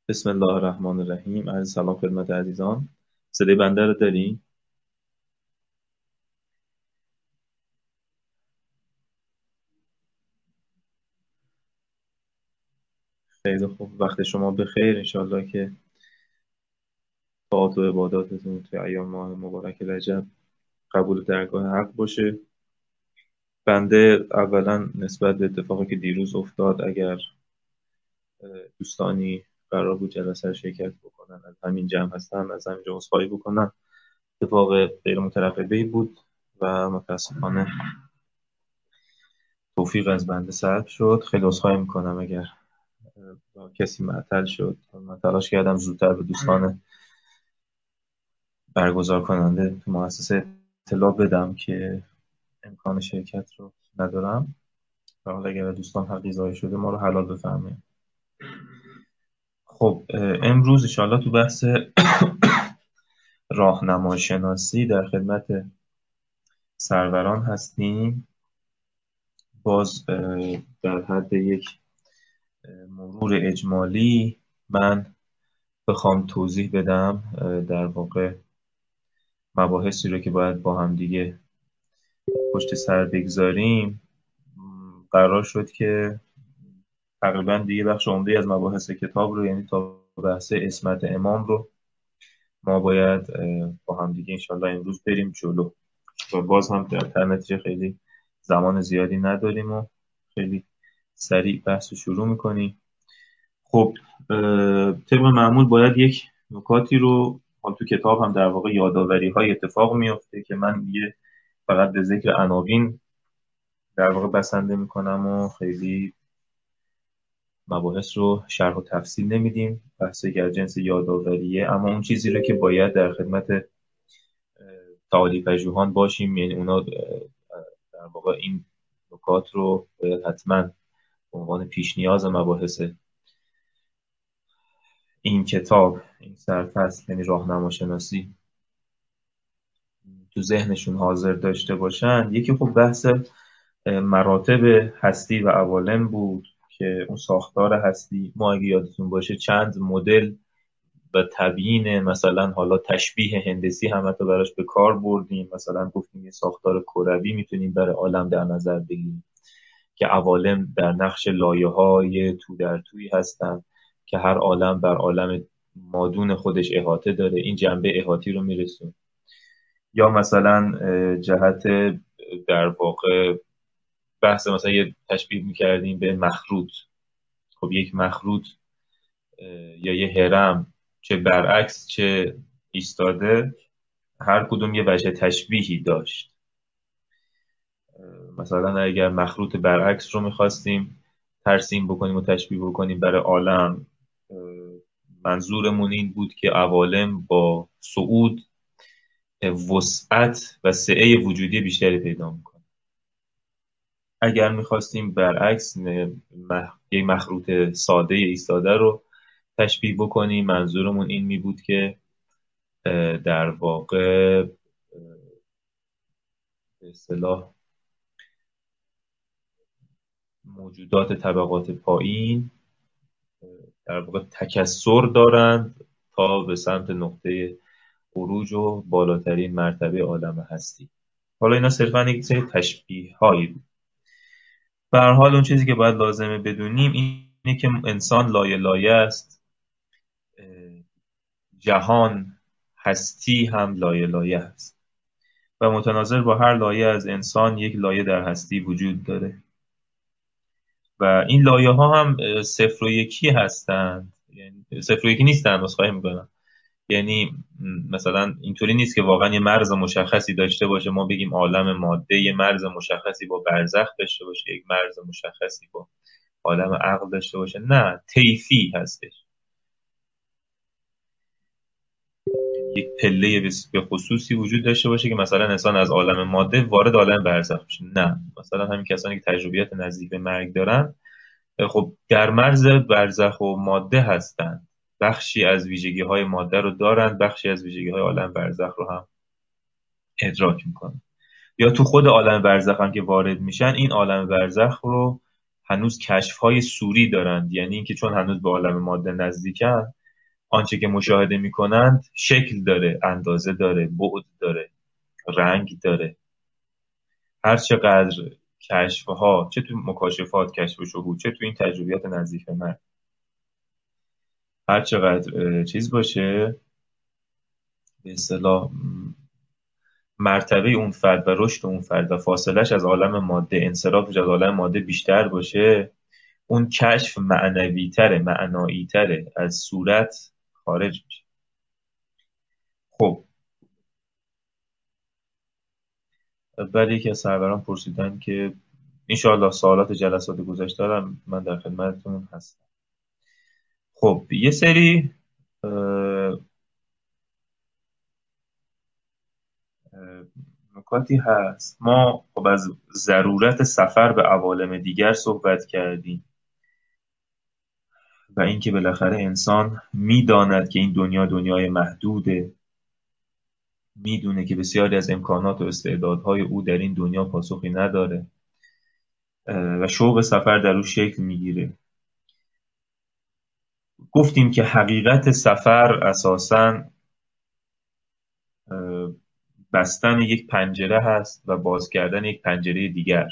بسم الله الرحمن الرحیم. عرض سلام خدمت عزیزان. صدای بنده رو داری؟ خیلی خوب. وقت شما بخیر. انشالله که طاعات و عباداتتون توی ایام ماه مبارک رجب قبول درگاه حق باشه. بنده اولا نسبت به اتفاقی که دیروز افتاد، اگر دوستانی قرار بود جلسه رو شرکت بکنن از همین جمع هستن، از همینجا عذرخواهی بکنن. اتفاق غیر مترقبه‌ای بود و متاسفانه توفیق از بنده سلب شد. خیلی عذرخواهی میکنم اگر کسی معطل شد. من تلاش کردم زودتر به دوستان برگزار کننده تو مؤسسه اطلاع بدم که امکان شرکت رو ندارم و حالا اگر دوستان حقی ضایع شده ما رو حلال بفرمایید. خب امروز انشاءالله تو بحث راهنماشناسی در خدمت سروران هستیم. باز در حد یک مرور اجمالی من بخوام توضیح بدم در واقع مباحثی رو که باید با هم دیگه پشت سر بگذاریم. قرار شد که تقریبا دیگه بخش عمده از مباحث کتاب رو، یعنی تا بحث عصمت امام رو، ما باید با هم دیگه انشالله امروز بریم جلو و باز هم در نتیجه خیلی زمان زیادی نداریم و خیلی سریع بحث رو شروع میکنیم. خب طبق معمول باید یک نکاتی رو، حال تو کتاب هم در واقع یادآوری های اتفاق میفته که من دیگه فقط به ذکر عناوین در واقع بسنده میکنم و خیلی مباحث رو شرح و تفصیل نمیدیم. بحث از جنس یادآوریه، اما اون چیزی رو که باید در خدمت تعالی پژوهان باشیم، یعنی اونا در واقع این نکات رو باید حتما به عنوان پیش نیاز مباحث این کتاب، این سرفصل یعنی راهنماشناسی، تو ذهنشون حاضر داشته باشن. یکی خب بحث مراتب هستی و عوالم بود که اون ساختار هستی، ما اگه یادتون باشه چند مدل و تبیین، مثلا حالا تشبیه هندسی هم حتی براش به کار بردیم. مثلا گفتیم یه ساختار کروی میتونیم برای عالم در نظر بگیریم که عوالم در نقش لایه‌های تو در توی هستن که هر عالم بر عالم مادون خودش احاطه داره. این جنبه احاطی رو میرسون. یا مثلا جهت در واقع بحث، مثلا یه تشبیه میکردیم به مخروط. خب یک مخروط یا یه هرم، چه برعکس چه ایستاده، هر کدوم یه وجه تشبیهی داشت. مثلا اگر مخروط برعکس رو میخواستیم ترسیم بکنیم و تشبیه بکنیم برای عالم، منظورمون این بود که عوالم با صعود وسعت و سعه وجودی بیشتری پیدا میکنه. اگر میخواستیم برعکس یک مخروط ساده ایستاده رو تشبیه بکنیم، منظورمون این می بود که در واقع به اصطلاح موجودات طبقات پایین در واقع تکثر دارند تا به سمت نقطه عروج و بالاترین مرتبه عالم هستی. حالا اینا صرفا یک سری تشبیه هایی بود. به هر حال اون چیزی که باید لازمه بدونیم اینه که انسان لایه لایه است، جهان هستی هم لایه لایه است و متناظر با هر لایه از انسان یک لایه در هستی وجود داره و این لایه ها هم صفر و یکی هستند، یعنی صفر و یکی نیستن، عذرخواهی میکنم. یعنی مثلا اینطوری نیست که واقعا یه مرز مشخصی داشته باشه، ما بگیم عالم ماده یه مرز مشخصی با برزخ داشته باشه، یک مرز مشخصی با عالم عقل داشته باشه. نه، طیفی هستش، یک پله به خصوصی وجود داشته باشه که مثلا انسان از عالم ماده وارد عالم برزخ بشه. نه، مثلا همین کسانی که تجربیات نزدیک به مرگ دارن، خب در مرز برزخ و ماده هستند، بخشی از ویژگی های ماده رو دارند، بخشی از ویژگی های عالم برزخ رو هم ادراک میکنن. یا تو خود عالم برزخ هم که وارد میشن، این عالم برزخ رو هنوز کشف های صوری دارند، یعنی اینکه چون هنوز به عالم ماده نزدیکن آنچه که مشاهده میکنند شکل داره، اندازه داره، بعد داره، رنگ داره. هر چقدر کشفها، چه تو مکاشفات کشف شهود، چه تو این تجربیات نزدیک من، هر چقدر چیز باشه، به اصطلاح مرتبه اون فرد و رشد اون فرد و فاصلش از عالم ماده، انصرافش از عالم ماده بیشتر باشه، اون کشف معنوی تره، معنایی تره، از صورت خارج میشه. خب بعد یکی از سروران پرسیدن که انشاءالله سوالات جلسات گذشته دارم، من در خدمتتون هستم. خب یه سری اه، اه، نکاتی هست. ما خب از ضرورت سفر به عوالم دیگر صحبت کردیم و اینکه بالاخره انسان میداند که این دنیا دنیای محدوده، میدونه که بسیاری از امکانات و استعدادهای او در این دنیا پاسخی نداره و شوق سفر در او شکل میگیره. گفتیم که حقیقت سفر اساساً بستن یک پنجره هست و باز کردن یک پنجره دیگر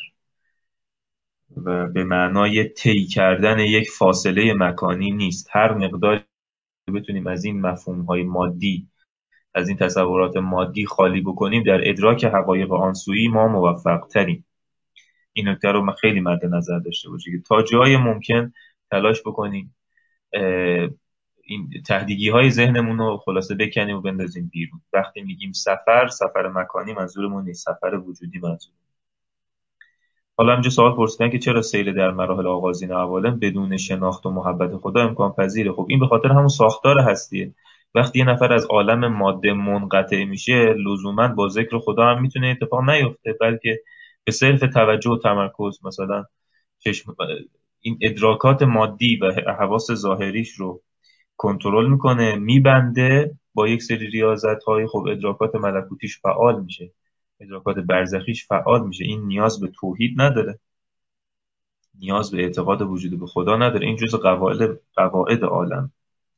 و به معنای طی کردن یک فاصله مکانی نیست. هر مقدار بتونیم از این مفهوم‌های مادی، از این تصورات مادی خالی بکنیم، در ادراک حقایق آنسویی ما موفق تریم. این نکته رو من خیلی مد نظر داشته باشید که تا جای ممکن تلاش بکنیم این تهدیگی های ذهنمون رو خلاصه بکنیم و بندازیم بیرون. وقتی میگیم سفر، سفر مکانی منظورمون نیست، سفر وجودی منظور. حالا اینجا سوال پرسیدن که چرا سیر در مراحل آغازین عوالم بدون شناخت و محبت خدا امکان پذیره؟ خب این به خاطر همون ساختار هستیه. وقتی یه نفر از عالم ماده منقطع میشه، لزوما با ذکر خدا هم میتونه اتفاق نیفته، بلکه به صرف توجه و تمرکز، مثلا چشم، این ادراکات مادی و حواس ظاهریش رو کنترل میکنه، میبنده با یک سری ریاضت های. خب ادراکات ملکوتیش فعال میشه، ادراکات برزخیش فعال میشه. این نیاز به توحید نداره، نیاز به اعتقاد وجود به خدا نداره. این جزء قواعد عالم.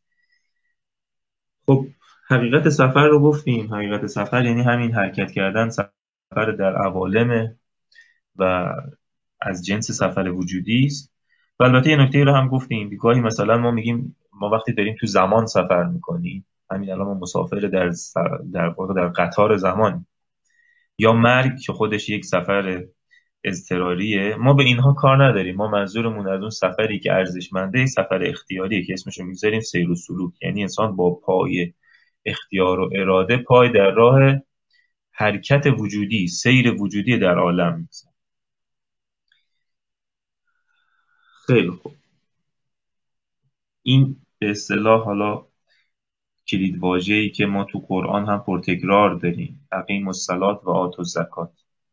خب حقیقت سفر رو گفتیم. حقیقت سفر یعنی همین حرکت کردن، سفر در عوالم و از جنس سفر وجودی است. و البته یه نکته رو هم گفتیم، گاهی مثلا ما میگیم ما وقتی داریم تو زمان سفر میکنیم، همین الان ما مسافر در واقع در قطار زمان، یا مرگ که خودش یک سفر اضطراریه، ما به اینها کار نداریم. ما منظورمون از اون سفری که ارزشمنده سفر اختیاریه که اسمشو میذاریم سیر و سلوک، یعنی انسان با پای اختیار و اراده پای در راه حرکت وجودی، سیر وجودی در عالم می‌گذاره. خیلی خوب. این به اصطلاح حالا کلید واژه‌ای که ما تو قرآن هم پرتکرار داریم، اقیم الصلاة و آتوا الزکات.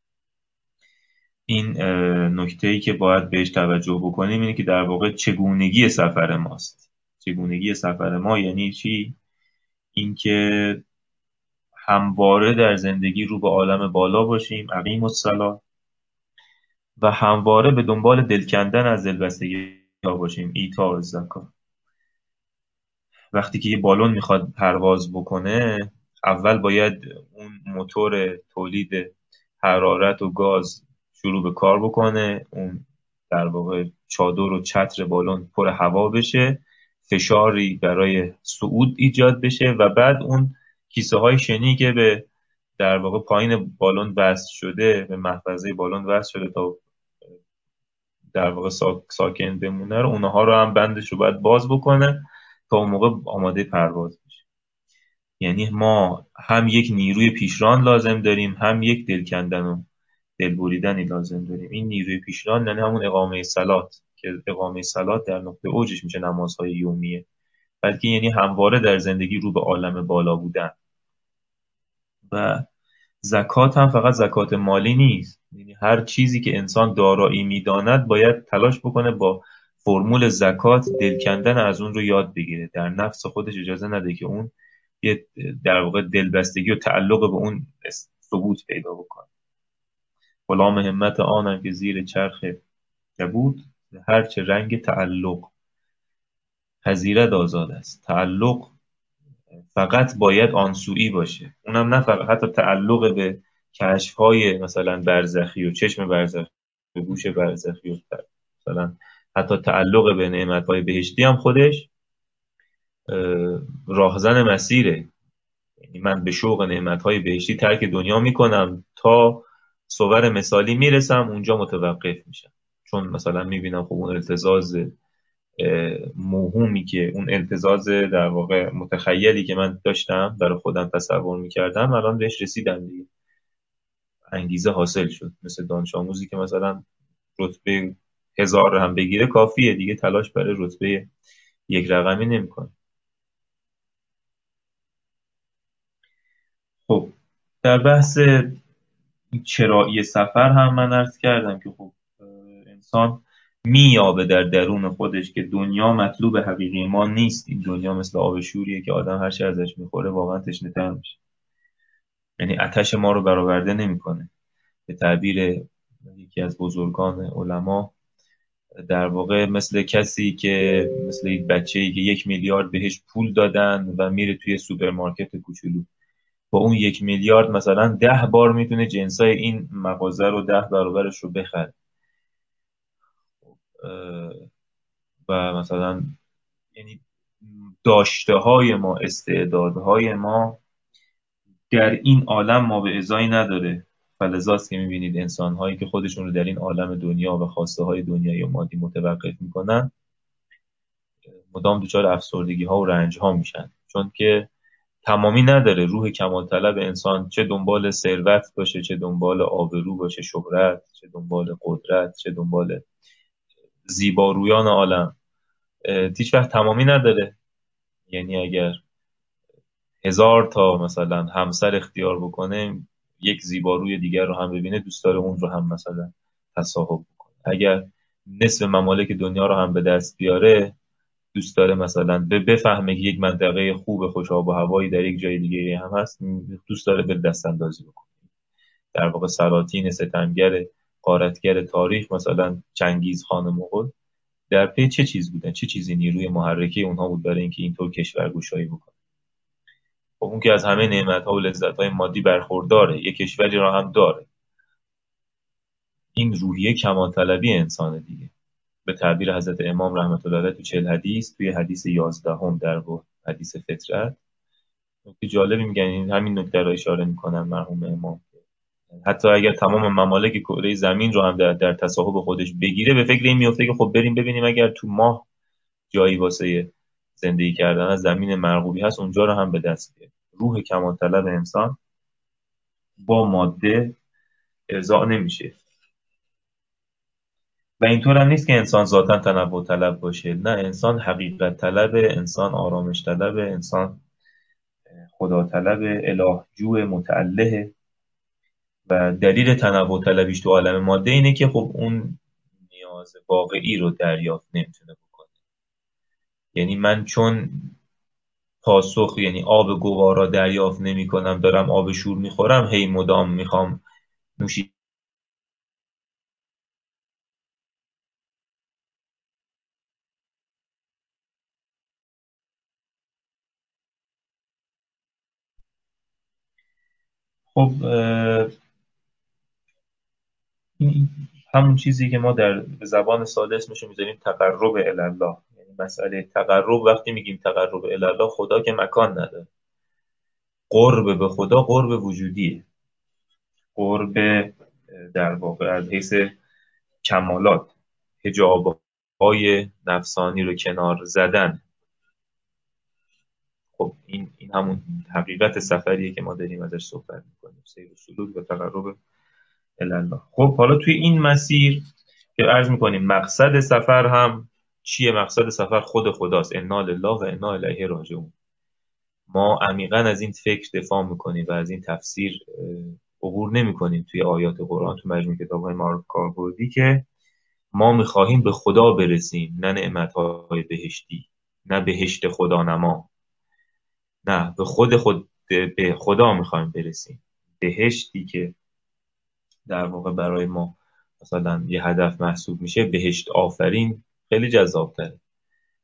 این نکته‌ای که باید بهش توجه بکنیم اینه که در واقع چگونگی سفر ماست. چگونگی سفر ما یعنی چی؟ اینکه همواره در زندگی رو به عالم بالا باشیم، اقیم الصلاة، و همواره به دنبال دل کندن از دلبستگی ها باشیم، ایتاء الزکات. وقتی که یه بالون میخواد پرواز بکنه، اول باید اون موتور تولید حرارت و گاز شروع به کار بکنه، اون در واقع چادر و چتر بالون پر هوا بشه، فشاری برای صعود ایجاد بشه و بعد اون کیسه های شنی که به در واقع پایین بالون وصل شده، به محفظه بالون وصل شده تا در واقع ساکن بمونه رو، اونها رو هم بندش رو باید باز بکنه تا اون موقع آماده پرواز بشه. یعنی ما هم یک نیروی پیشران لازم داریم، هم یک دل کندن و دل بریدنی لازم داریم. این نیروی پیشران یعنی همون اقامه صلات، که اقامه صلات در نقطه اوجش میشه نمازهای یومیه، بلکه یعنی همواره در زندگی رو به عالم بالا بودن. و زکات هم فقط زکات مالی نیست، یعنی هر چیزی که انسان دارایی میداند باید تلاش بکنه با فرمول زکات دل کندن از اون رو یاد بگیره، در نفس خودش اجازه نده که اون یه در واقع دلبستگی و تعلق به اون ثبوت پیدا بکنه. غلام همت آنم که زیر چرخ کبود، هرچه رنگ تعلق پذیرد آزاد است. تعلق فقط باید آنسویی باشه، اونم نه فقط، حتی تعلق به کشف‌های مثلا برزخی و چشم برزخی و گوش برزخی و مثلا حتی تعلق به نعمت‌های بهشتی هم خودش راهزن مسیره. یعنی من به شوق نعمت‌های بهشتی ترک دنیا میکنم تا صور مثالی میرسم، اونجا متوقف میشم، چون مثلا میبینم خب اون التزاز موهومی که اون التزاز در واقع متخیلی که من داشتم برای خودم تصور میکردم الان بهش رسیدم دیگه، انگیزه حاصل شد. مثل دانش آموزی که مثلا رتبه 1000 هم بگیره کافیه دیگه، تلاش برای رتبه یک رقمی نمیکنه. خب در بحث چرایی سفر هم من عرض کردم که خب انسان میابه در درون خودش که دنیا مطلوب حقیقی ما نیست. این دنیا مثل آب شوریه که آدم هر چی ازش میخوره واقعا تشنه تر میشه، یعنی آتش ما رو برآورده نمیکنه. به تعبیر یکی از بزرگان علما، در واقع مثل کسی که مثل یک بچه‌ای که 1 میلیارد بهش پول دادن و میره توی سوپرمارکت کوچولو، با اون 1 میلیارد مثلا 10 بار میتونه جنسای این مغازه رو 10 برابرش رو بخره. و مثلا یعنی داشته های ما، استعدادهای ما در این عالم ما به ازایی نداره. فلذاست که میبینید انسان هایی که خودشون رو در این عالم دنیا و خواسته های دنیایی و مادی متوقف میکنن مدام دچار افسردگی ها و رنج ها میشن، چون که تمامی نداره. روح کمال طلب انسان چه دنبال ثروت باشه، چه دنبال آبرو باشه، شهرت، چه دنبال قدرت، چه دنبال زیبارویان عالم، هیچ وقت تمامی نداره. یعنی اگر 1000 تا مثلا همسر اختیار بکنه، یک زیباروی دیگر رو هم ببینه دوست داره اون رو هم مثلا تصاحب بکنه. اگر نصف ممالک دنیا رو هم به دست بیاره، دوست داره مثلا بفهمه که یک منطقه خوب خوش آب و هوایی در یک جای دیگه هم هست، دوست داره به دست اندازی بکنه. در واقع سلاطین ستمگر غارتگر تاریخ مثلا چنگیز خان مغول در پی چه چیز بودن؟ چه چیزی نیروی محرکه اونها بود برای اینکه اینطور کشورگشایی بکنه؟ خب اون که از همه نعمت‌ها و لذت‌های مادی برخورداره، یک کشوری را هم داره. این روحیه کمال طلبی انسان دیگه. به تعبیر حضرت امام رحمت الله علیه تو 40 حدیث، توی حدیث 11 در حدیث فطرت، نکته جالبی میگن، این همین نکته رو اشاره میکنن مرحوم امام. حتی اگر تمام ممالک کره زمین رو هم در تصاحب خودش بگیره، به فکر این میفته که خب بریم ببینیم اگر تو ماه جایی واسه زندگی کردن از زمین مرغوبی هست اونجا رو هم به دست بیاره. روح کمال طلب انسان با ماده ارضا نمیشه. و اینطور هم نیست که انسان ذاتا تنوع طلب باشه، نه، انسان حقیقت طلب، انسان آرامش طلب، انسان خدا طلب، اله جو متعله. و دلیل تنوع طلبیش تو عالم ماده اینه که خب اون نیاز واقعی رو دریافت نمیتونه بکنه. یعنی من چون پاسخ، یعنی آب گوارا دریافت نمی کنم، دارم آب شور میخورم، هی مدام میخوام نوشیدنی. خب این همون چیزی که ما در به زبان ساده اسمشو میذاریم تقرب الله. یعنی مسئله تقرب، وقتی میگیم تقرب الله، خدا که مکان نداره. قرب به خدا قرب وجودیه، قرب در واقع از حیث کمالات، حجابهای نفسانی رو کنار زدن. خب این همون حقیقت سفریه که ما داریم ازش صحبت میکنیم، سیر و سلوک و تقرب الله. خب حالا توی این مسیر که عرض میکنیم مقصد سفر هم چیه؟ مقصد سفر خود خداست، انا لله و انا الیه راجعون. ما عمیقا از این فکر دفاع میکنیم و از این تفسیر عبور نمیکنیم توی آیات قرآن، تو مجموع کتاب‌های معروف کاربردی، که ما میخواهیم به خدا برسیم، نه نعمتهای بهشتی، نه بهشت خدا نما، نه به خدا میخوایم برسیم. بهشتی که در واقع برای ما مثلا یه هدف محسوب میشه، بهشت آفرین، خیلی جذاب‌تره.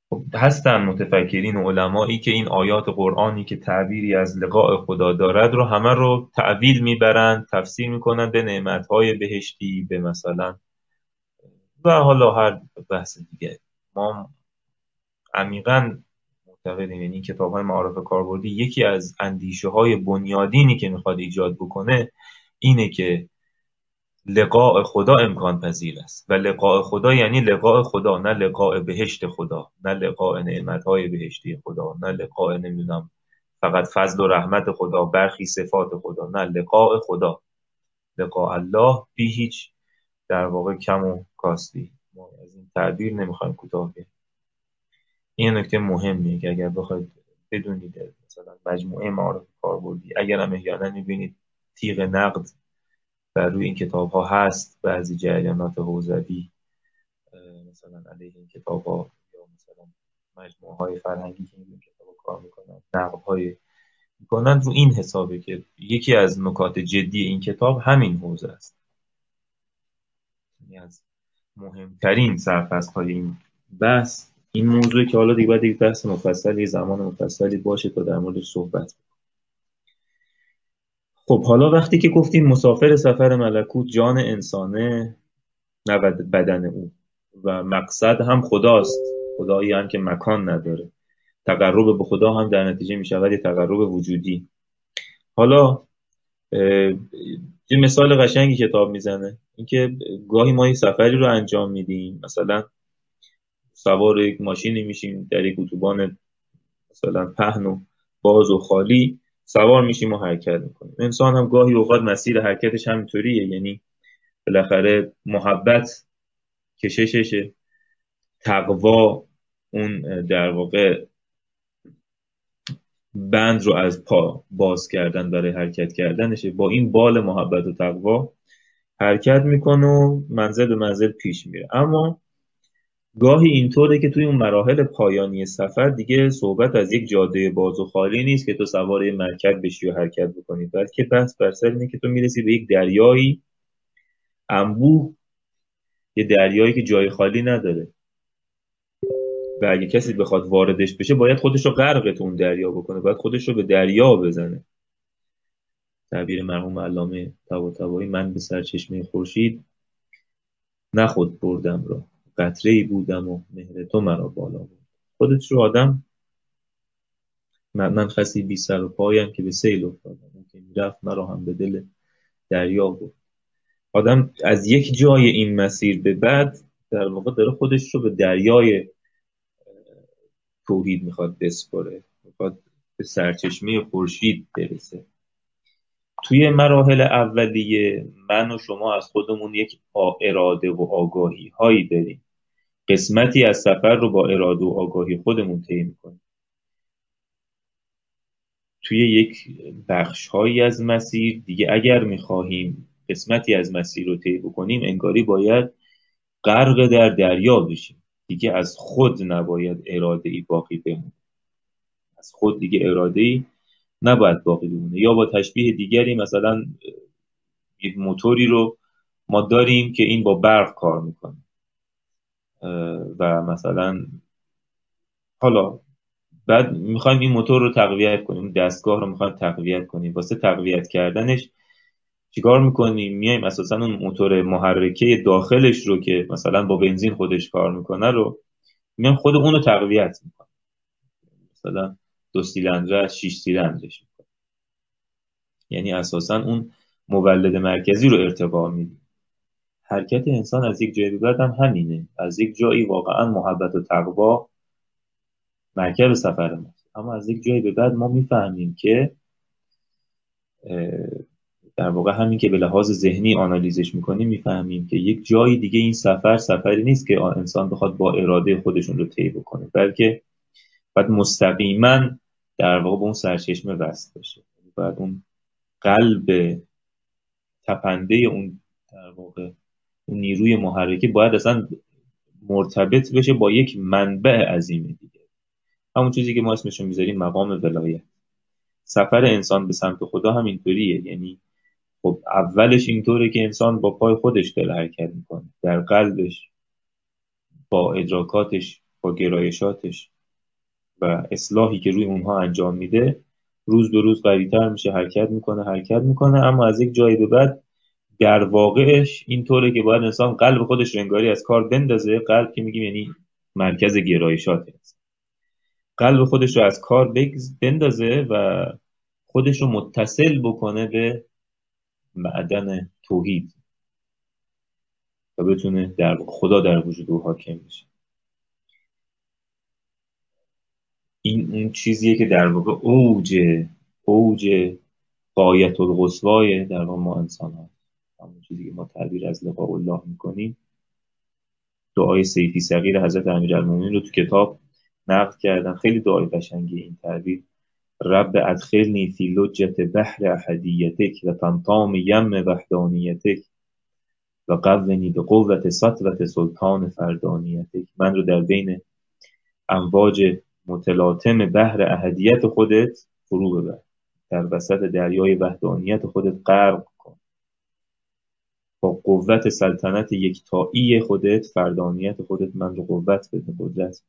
خب هستن متفکرین و علمایی که این آیات قرآنی که تعبیری از لقاء خدا دارد رو همه رو تعویل میبرند، تفسیر میکنن به نعمتهای بهشتی، به مثلا و حالا هر بحث دیگه. ما عمیقا معتقدیم، یعنی این کتاب های معارف کاربردی یکی از اندیشه های بنیادینی که میخواد ایجاد بکنه اینه که لقاء خدا امکان پذیر است و لقاء خدا یعنی لقاء خدا، نه لقاء بهشت خدا، نه لقاء نعمتهای بهشتی خدا، نه لقاء نمیدونم فقط فضل و رحمت خدا، برخی صفات خدا، نه لقاء خدا، لقاء الله بی هیچ در واقع کم و کاستی. ما از این تعبیر نمیخوایم کوتاه بیم. این نکته مهمیه که اگر بخواید بدونید مثلا مجموعه معارف کاربردی، اگر هم احیانا میبینید تیغ نقد بر روی این کتاب ها هست، بعضی جریانات حوزوی مثلا علیه این کتاب ها یا مثلا مجموعه های فرهنگی که این کتاب ها کار میکنن نقد های میکنن، رو این حسابه که یکی از نکات جدی این کتاب همین حوزه است. یعنی از مهمترین سرفصل های این بحث این موضوع که حالا دیگه باید یک بحث مفصلی، زمان مفصلی باشه تا در موردش صحبت کنیم. خب حالا وقتی که گفتیم مسافر سفر ملکوت جان انسانه نه بدن او و مقصد هم خداست، خدایی هم که مکان نداره، تقرب به خدا هم در نتیجه می شود یه تقرب وجودی. حالا یه مثال قشنگی کتاب میزنه، اینکه گاهی ما یه سفری رو انجام میدیم، مثلا سوار یک ماشینی میشیم در یک اتوبان مثلا پهن و باز و خالی، سوار میشیم و حرکت میکنیم. انسان هم گاهی اوقات مسیر حرکتش همینطوریه، یعنی بالاخره محبت کشششه، تقوا اون در واقع بند رو از پا باز کردن برای حرکت کردنشه، با این بال محبت و تقوا حرکت میکنه و منزل به منزل پیش میره. اما گاهی اینطوره که توی اون مراحل پایانی سفر دیگه صحبت از یک جاده باز و خالی نیست که تو سوار یه مرکب بشی و حرکت بکنی، بلکه بحث بر سر اینه که تو میرسی به یک دریایی انبوه، یه دریایی که جای خالی نداره و اگه کسی بخواد واردش بشه باید خودش رو غرق اون دریا بکنه، باید خودش رو به دریا بزنه. تعبیر مرحوم علامه طباطبایی: من به سرچشمه خورشید نه خود بردم را، قطره‌ای بودم و مهر تو مرا بالا برد. خودت رو آدم، من خسی بی سر و پایم که به سیل افتادم، اون که میرفت مرا هم به دل دریا برد. آدم از یک جای این مسیر به بعد در واقع داره خودش رو به دریای توحید میخواد بسپره، میخواد به سرچشمه خورشید برسه. توی مراحل اولیه من و شما از خودمون یک اراده و آگاهی هایی داریم، قسمتی از سفر رو با اراده و آگاهی خودمون طی میکنیم. توی یک بخش هایی از مسیر دیگه اگر میخواهیم قسمتی از مسیر رو طی بکنیم انگاری باید غرق در دریا بشیم، دیگه از خود نباید اراده ای باقی بمونه، از خود دیگه اراده ای نباید باقی بمونه. یا با تشبیه دیگری مثلا یک موتوری رو ما داریم که این با برق کار میکنه و مثلا حالا بعد میخوایم این موتور رو تقویت کنیم، دستگاه رو میخوایم تقویت کنیم. واسه تقویت کردنش چیکار میکنیم؟ میایم اساسا اون موتور محرکه داخلش رو که مثلا با بنزین خودش کار میکنه رو میایم خود اون رو تقویت میکنیم، مثلا 2 سیلندر 6 سیلندرش میکنیم، یعنی اساسا اون مولد مرکزی رو ارتقا میدیم. حرکت انسان از یک جایی به بعد هم همینه، از یک جایی واقعا محبت و تقوا مرکب سفر ماست، اما از یک جایی به بعد ما میفهمیم که در واقع همین که به لحاظ ذهنی آنالیزش میکنیم میفهمیم که یک جایی دیگه این سفر سفری نیست که انسان بخواد با اراده خودشون رو طی بکنه، بلکه باید مستقیما در واقع به اون سرچشمه وصل بشه. باید اون قلب تپنده اون در واقع اون نیروی محرکه باید اصلا مرتبط بشه با یک منبع عظیم دیگه، همون چیزی که ما اسمشو میذاریم مقام ولایت. سفر انسان به سمت خدا هم اینطوریه، یعنی خب اولش اینطوره که انسان با پای خودش داره حرکت میکنه، در قلبش با ادراکاتش با گرایشاتش و اصلاحی که روی اونها انجام میده روز به روز قوی‌تر میشه، حرکت میکنه، اما از یک جایی به بعد در واقعش اینطوره که باید انسان قلب خودش رو انگاری از کار بندازه. قلب که میگیم یعنی مرکز گرایشات هست. قلب خودش رو از کار بندازه و خودش رو متصل بکنه به معدن توحید و بتونه در خدا در وجود او حاکم بشه. این اون چیزیه که در واقع اوج غایت القصوای در واقع ما انسان ها، همون چیزی که ما تعبیر از لقاء الله میکنیم. دعای سیفی صغیر حضرت امیرالمومنین رو تو کتاب نقل کردن، خیلی دعای قشنگی این تعبیر: رب ادخلنی فی لجة بحر احدیتک و طمطام یم وحدانیتک و قونی به قوت سطوت سلطان فردانیتک. من رو در بین امواج متلاطم بحر احدیت خودت فرو ببر، در وسط دریای وحدانیت خودت غرق کن، با قوت سلطنت یکتایی خودت، فردانیت خودت من رو قوت بده، قدرت.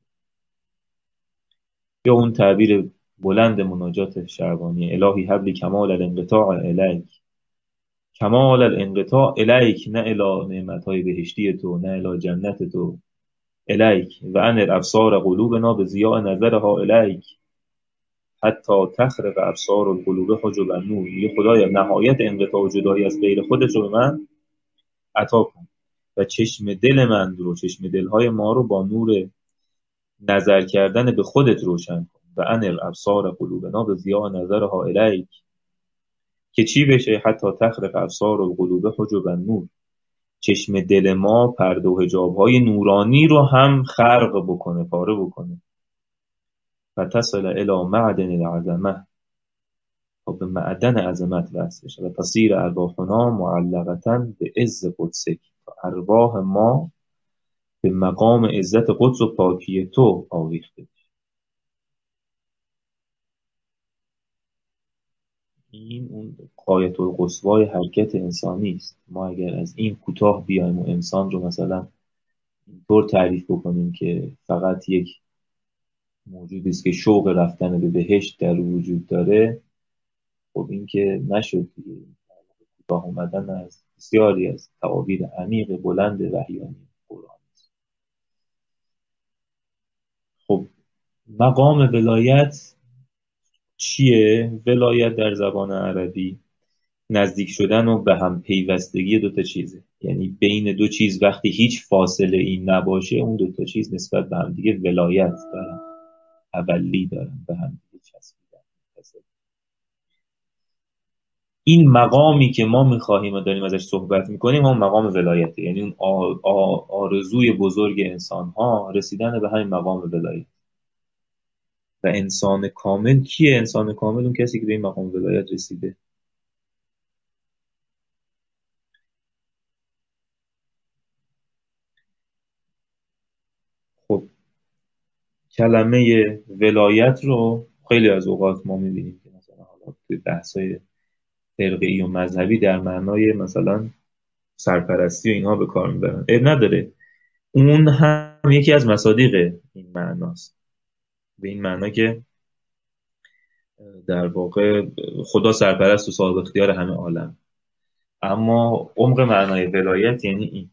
یا اون تعبیر بلند مناجات شعبانی: الهی حبلی کمال الانقطاع الیک، کمال الانقطاع الیک، نه الی نعمتهای بهشتی تو، نه الی جنت تو، الیک و انر ابصار قلوبنا به ضیاء نظرها الیک حتی تخرق ابصار القلوب حجب النور. میگه خدایا نهایت انقطاع و جدایی از غیر خودت رو به من عطا کن و چشم دل من رو، چشم دلهای ما رو با نور نظر کردن به خودت روشن کن. و انر ابصار قلوبنا به ضیاء نظرها الیک، که چی بشه؟ حتی تخرق ابصار القلوب حجب النور، چشم دل ما پرده و حجاب‌های نورانی رو هم خرق بکنه، پاره بکنه. و تصل الی معدن العظمه، و به معدن عظمت وصل بشه. و تصیر ارواحنا معلقة به عز قدسک، ارواح ما به مقام عزت قدس و پاکی تو آویخته بشه. این اون غایت القصوای حرکت انسانی است. ما اگر از این کوتاه بیایم و انسان رو مثلا اینطور تعریف بکنیم که فقط یک موجودی است که شوق رفتن به بهشت در وجود داره، خب این که نشد دیگه. کوتاه اومدن از بسیاری از تعابیر عمیق بلند وحیانی قرآن است. خب مقام ولایت چیه؟ ولایت در زبان عربی نزدیک شدن و به هم پیوستگی دوتا چیزه. یعنی بین دو چیز وقتی هیچ فاصله این نباشه، اون دوتا چیز نسبت به هم دیگه ولایت دارن، تولی دارن، به هم دیگه چسبیدن. این مقامی که ما میخواهیم و داریم ازش صحبت میکنیم همون مقام ولایته. یعنی اون آرزوی بزرگ انسان ها رسیدن به همین مقام ولایت. و انسان کامل کیه؟ انسان کامل اون کسی که به این مقام ولایت رسیده. خب کلمه ولایت رو خیلی از اوقات ما میبینیم که مثلا حالا توی بحث‌های فرقه‌ای و مذهبی در معنای مثلا سرپرستی و اینها به کار میبرن. عیب نداره، اون هم یکی از مصادیق این معناست، به این معنا که در واقع خدا سرپرست و صاحب اختیار همه عالم. اما عمق معنای ولایت یعنی این.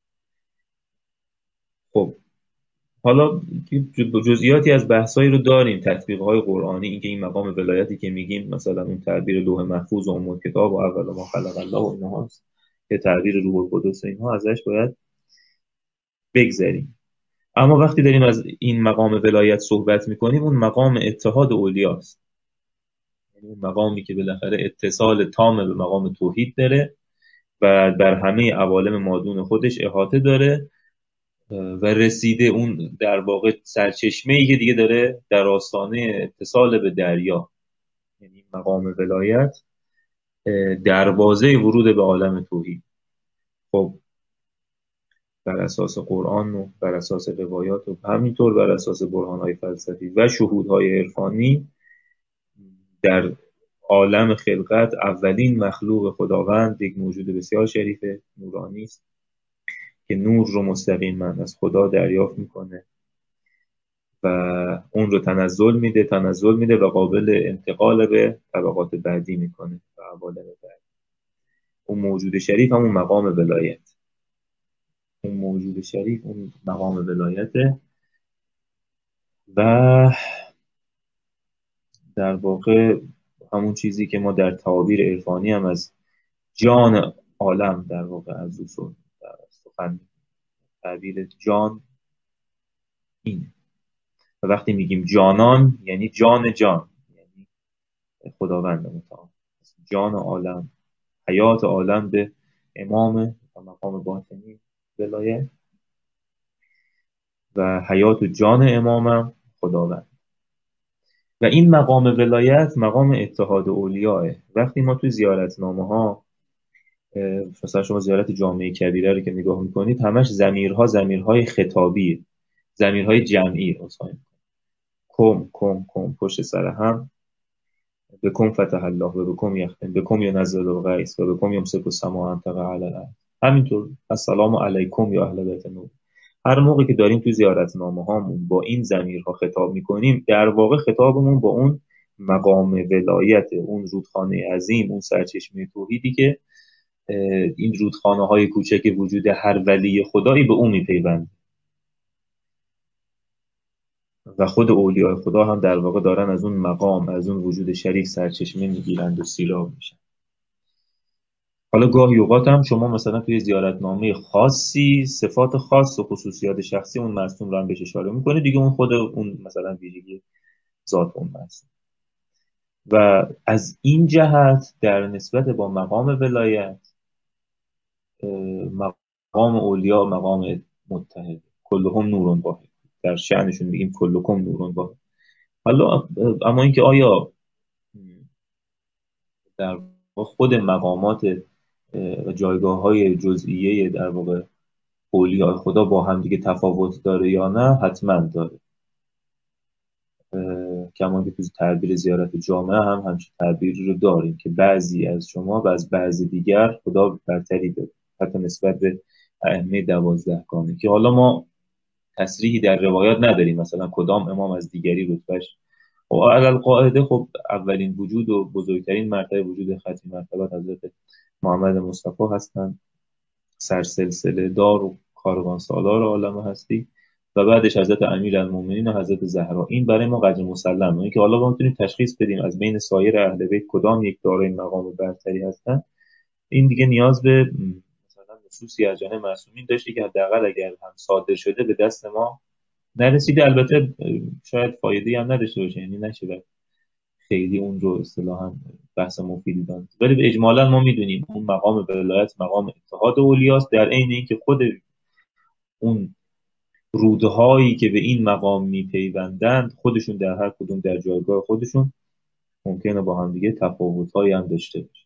خب حالا جزئیاتی از بحثایی رو داریم، تطبیق‌های قرآنی، اینکه این مقام ولایتی که میگیم مثلا اون تعبیر لوح محفوظ و ام کتاب و اول ما خلق الله و اینها هست که تعبیر روح القدس و اینها، ازش باید بگذریم. اما وقتی داریم از این مقام ولایت صحبت میکنیم، اون مقام اتحاد اولیاست. یعنی اون مقامی که بالاخره اتصال تام به مقام توحید داره و بر همه عوالم مادون خودش احاطه داره و رسیده اون در واقع سرچشمه ای که دیگه داره در آستانه اتصال به دریا. یعنی مقام ولایت دروازه ورود به عالم توحید. خب بر اساس قرآن و بر اساس روایات و همینطور بر اساس برهان‌های فلسفی و شهودهای عرفانی، در عالم خلقت اولین مخلوق خداوند یک موجود بسیار شریف نورانی است که نور رو مستقیما از خدا دریافت میکنه و اون رو تنزل میده و قابل انتقال به طبقات بعدی میکنه و عوالم بعد. اون موجود شریف همون مقام ولایت، اون موجود شریف اون مقام ولایته و در واقع همون چیزی که ما در تعابیر عرفانی هم از جان عالم در واقع از او سخن تعبیر جان اینه. و وقتی میگیم جانان یعنی جان جان، یعنی خداوند متعال. جان عالم، حیات عالم به امام و مقام باطنی ولایت و حیات و جان امامم خداوند. و این مقام ولایت مقام اتحاد اولیاه. وقتی ما توی زیارتنامه ها مثلا شما زیارت جامعه کبیره رو که نگاه میکنید، همش ضمیرهای خطابیه، ضمیرهای جمعی. کم کم کم پشت سر هم، بکم فتح الله و بکم یختم بکم ینزل الغیث و بکم یمسک السماء ان تقع علی الارض. همینطور السلام علیکم یا اهل بیت نور. هر موقع که داریم تو زیارتنامه هامون با این ضمیرها خطاب میکنیم، در واقع خطابمون با اون مقام ولایت، اون رودخانه عظیم، اون سرچشمه توحیدی که این رودخانه های کوچک وجود هر ولی خدایی به اون میپیوند و خود اولیاء خدا هم در واقع دارن از اون مقام، از اون وجود شریف سرچشمه میگیرند و سیراب میشن. حالا گاهی اوقات هم شما مثلا توی زیارتنامه خاصی صفات خاص و خصوصیات شخصی اون معصوم رو هم بهش اشاره میکنه دیگه، اون خود اون مثلا ویژگی ذات اون معصوم. و از این جهت در نسبت با مقام ولایت، مقام اولیاء مقام متحد، کلهم نورون واحد، در شأنشون میگیم کلکم نورون واحد. حالا اما اینکه آیا در خود مقامات و جایگاه های جزئیه در واقع اولیاء خدا با هم دیگه تفاوت داره یا نه؟ حتما داره. کما که تو تعبیر زیارت جامعه هم همچین تعبیری رو داریم که بعضی از شما و از بعضی دیگر خدا برتری داره، حتی نسبت به ائمه 12 گانه، که حالا ما تصریحی در روایات نداریم مثلا کدام امام از دیگری رتبهش. و علل قاعده خب اولین وجود و بزرگترین مرتبه وجود ختم مرتبت حضرت محمد مصطفی هستند، سرسلسله دار و کاروان سالار عالم هستی، و بعدش حضرت امیرالمومنین و حضرت زهرا. این برای ما قدر مسلمه. این که حالا ما میتونیم تشخیص بدیم از بین سایر اهل بیت کدام یک دارای مقام برتری هستن، این دیگه نیاز به مثلا نصوصی از جانب معصومین داشته که حداقل اگر هم صادر شده به دست ما نرسیده. البته شاید فایده‌ای هم نداشته باشه، یعنی نشه خیلی اون رو اصطلاحاً بحث مفیدی داد، ولی به اجمالا ما میدونیم اون مقام ولایت مقام اتحاد اولیاست، در عین اینکه خود اون رودهایی که به این مقام میپیوندند خودشون در هر کدوم در جایگاه خودشون ممکنه با هم دیگه تفاوت‌هایی هم داشته باشه.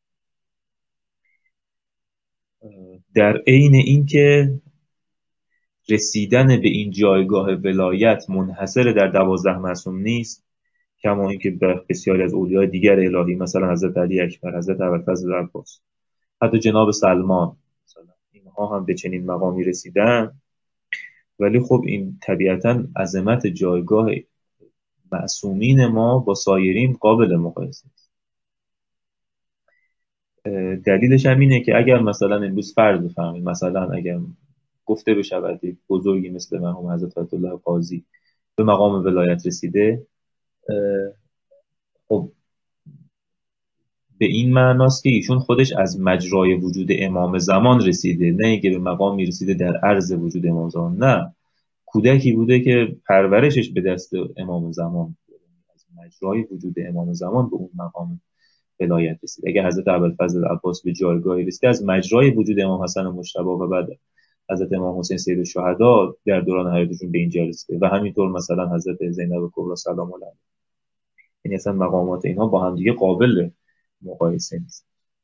در عین اینکه رسیدن به این جایگاه ولایت منحصر در 12 معصوم نیست، کما اینکه بسیاری از اولیاء دیگر الهی مثلا حضرت علی اکبر، حضرت ابوالفضل عباس، حتی جناب سلمان مثلا، اینها هم به چنین مقامی رسیدن. ولی خب این طبیعتا عظمت جایگاه معصومین ما با سایرین قابل مقایسه است. دلیلش هم اینه که اگر مثلا امروز فرض بفرمایید مثلا اگر گفته بشود یک بزرگی مثل مرحوم حضرت آیت الله قاضی به مقام ولایت رسیده، خب به این معناست که ایشون خودش از مجرای وجود امام زمان رسیده، نه اینکه به مقامی رسیده در عرض وجود امام زمان. نه، کودکی بوده که پرورشش به دست امام زمان، از مجرای وجود امام زمان به اون مقام ولایت رسید. اگر حضرت ابوالفضل عباس به جایگاهی رسیده از مجرای وجود امام حسن مجتبی و بعد حضرت امام حسین سید الشهدا در دوران حیاتشون به اینجا رسیده، و همینطور مثلا حضرت زینب کبری سلام الله علیها. یعنی اصلا مقامات اینها با هم دیگه قابل مقایسه نیست.